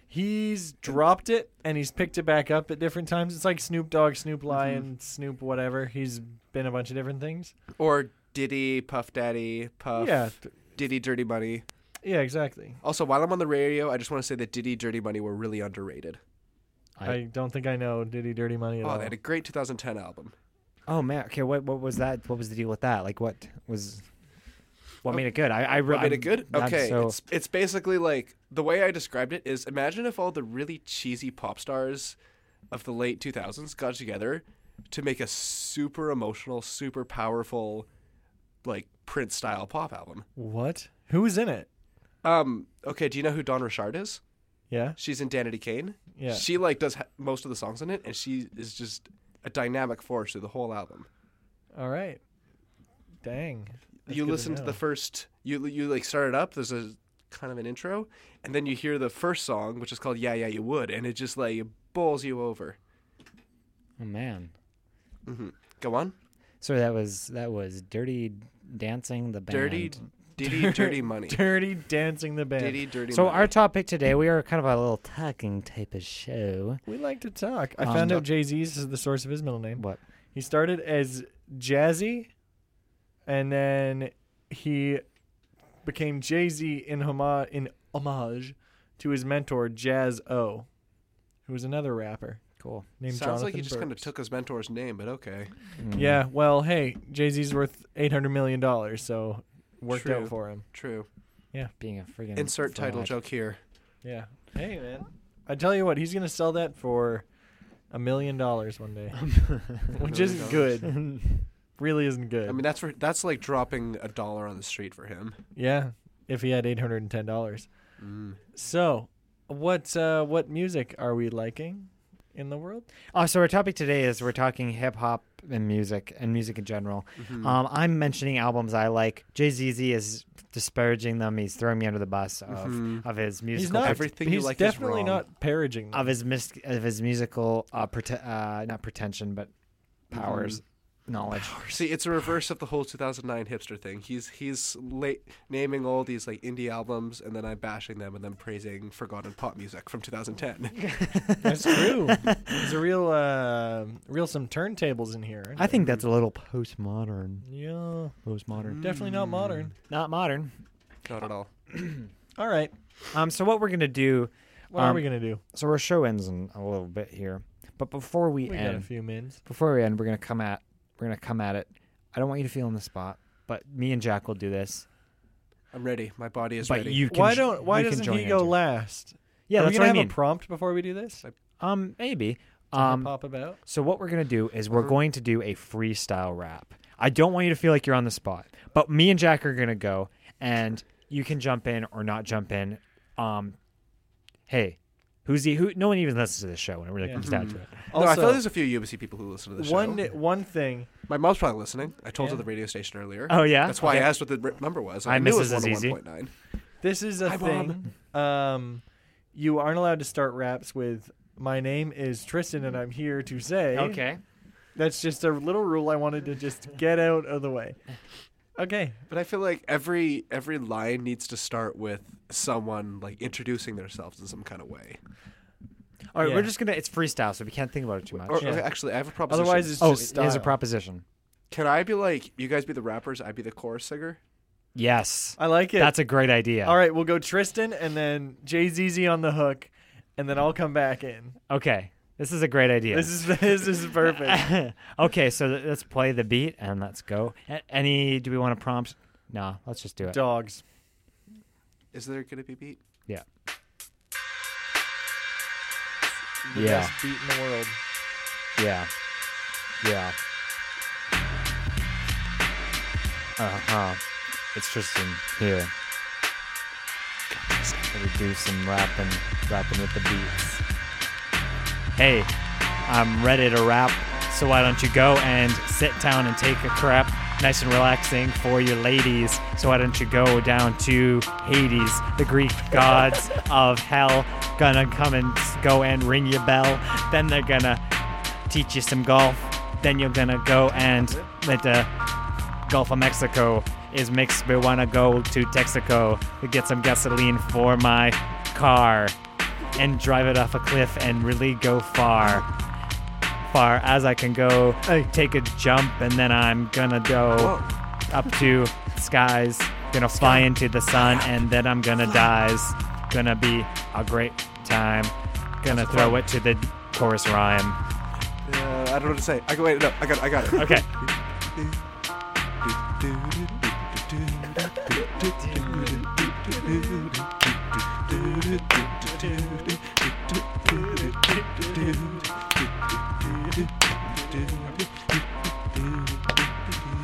He's dropped it and he's picked it back up at different times. It's like Snoop Dogg, Snoop Lion, mm-hmm. Snoop whatever. He's been a bunch of different things. Or Diddy, Puff Daddy, Puff, yeah. Diddy, Dirty Money. Yeah, exactly. Also, while I'm on the radio, I just want to say that Diddy, Dirty Money were really underrated. I, I don't think I know Diddy, Dirty Money at oh, all. Oh, they had a great two thousand ten album. Oh man, okay. What what was that? What was the deal with that? Like, what was what oh, made it good? I, I what made it good? I'm, okay, so... it's it's basically like the way I described it is: imagine if all the really cheesy pop stars of the late two thousands got together to make a super emotional, super powerful, like Prince style pop album. What? Who was in it? Um. Okay. Do you know who Dawn Richard is? Yeah. She's in Danity Kane. Yeah. She like does ha- most of the songs in it, and she is just a dynamic force through the whole album. All right. Dang. That's you good listen to, to the first. You you like start it up. There's a kind of an intro, and then you hear the first song, which is called "Yeah Yeah You Would," and it just like it bowls you over. Oh man. Mm-hmm. Go on. So that was that was Dirty Dancing the band. Dirty. Diddy, Dirty Money. Dirty Dancing the Band. Diddy, Dirty so Money. So our topic today, we are kind of a little talking type of show. We like to talk. I um, found out Jay-Z's is the source of his middle name. What? He started as Jazzy, and then he became Jay-Z in, homa- in homage to his mentor, Jazz O, who was another rapper. Cool. Named Sounds Jonathan like he just Burks. kind of took his mentor's name, but okay. Mm. Yeah, well, hey, Jay-Z's worth eight hundred million dollars, so worked True. out for him. True. Yeah. Being a friggin' Insert fraud. title joke here. Yeah. Hey, man. I tell you what, he's going to sell that for a million dollars one day, which isn't good. Really isn't good. I mean, that's for, that's like dropping a dollar on the street for him. Yeah, if he had eight hundred ten dollars. Mm. So, what uh, what music are we liking in the world? Oh, so our topic today is we're talking hip hop and music and music in general. Mm-hmm. Um, I'm mentioning albums I like. Jay-Z is disparaging them. He's throwing me under the bus of, mm-hmm. of his musical. He's not. Everything he's you like definitely is wrong. not paraging them. of his mis- of his musical uh, prete- uh not pretension but powers. Mm-hmm. Knowledge. See, it's a reverse of the whole two thousand nine hipster thing. He's he's late naming all these like indie albums, and then I'm bashing them and then praising forgotten pop music from two thousand ten. That's true. There's a real, uh, real some turntables in here. I think that's a little postmodern. Yeah, postmodern. Definitely not modern. Not modern. Not at all. All right. Um. So what we're gonna do? What um, are we gonna do? So our show ends in a little bit here, but before we, We end, got a few minutes. before we end, we're gonna come at. We're going to come at it. I don't want you to feel on the spot, but me and Jack will do this. I'm ready. My body is but ready. You can why j- don't? Why can doesn't join he in go too. last? Yeah, are that's we what gonna I have mean. a prompt before we do this? Um, maybe. To Um, pop about. so what we're going to do is we're Mhm. going to do a freestyle rap. I don't want you to feel like you're on the spot, but me and Jack are going to go, and you can jump in or not jump in. Um, hey, who's the who? No one even listens to this show when it really Yeah. comes down to it. no, I Also, feel there's a few U B C people who listen to the one show. one thing. My mom's probably listening. I told Yeah. her the radio station earlier. Oh yeah, That's why okay. I asked what the r- number was. Hi, I knew it was Missus one Azizi. oh one point nine. This is a Hi, thing. Um, you aren't allowed to start raps with "My name is Tristan and I'm here to say." Okay. That's just a little rule I wanted to just get out of the way. Okay. But I feel like every every line needs to start with someone like introducing themselves in some kind of way. All right, Yeah. we're just gonna. It's freestyle, so we can't think about it too much. Or, Yeah. okay, actually, I have a proposition. Otherwise, it's oh, just here's a style. proposition. Can I be like, you guys be the rappers, I be the chorus singer? Yes, I like it. that's a great idea. All right. We'll go Tristan and then Jay-Z on the hook, and then I'll come back in. Okay, this is a great idea. This is this is perfect. Okay, so th- let's play the beat and let's go. A- any? Do we want to prompt? No, let's just do it. Dogs. Is there going to be a beat? Yeah. The Yeah. best beat in the world. Yeah. Yeah. Uh huh. It's Tristan here. Gotta do some rapping, rapping with the beats. Hey, I'm ready to rap, so why don't you go and sit down and take a crap, nice and relaxing for your ladies. So why don't you go down to Hades, the Greek gods of hell, gonna come and go and ring your bell. Then they're gonna teach you some golf. Then you're gonna go and let the Gulf of Mexico is mixed. We wanna go to Texaco to get some gasoline for my car. and drive it off a cliff and really go far. Far as I can go. Hey. Take a jump and then I'm gonna go Whoa. up to skies. Gonna fly into the sun and then I'm gonna dies. Gonna be a great time. Gonna throw it to the chorus rhyme. Uh, I don't know what to say. I go wait. No, I got. I got it. Okay.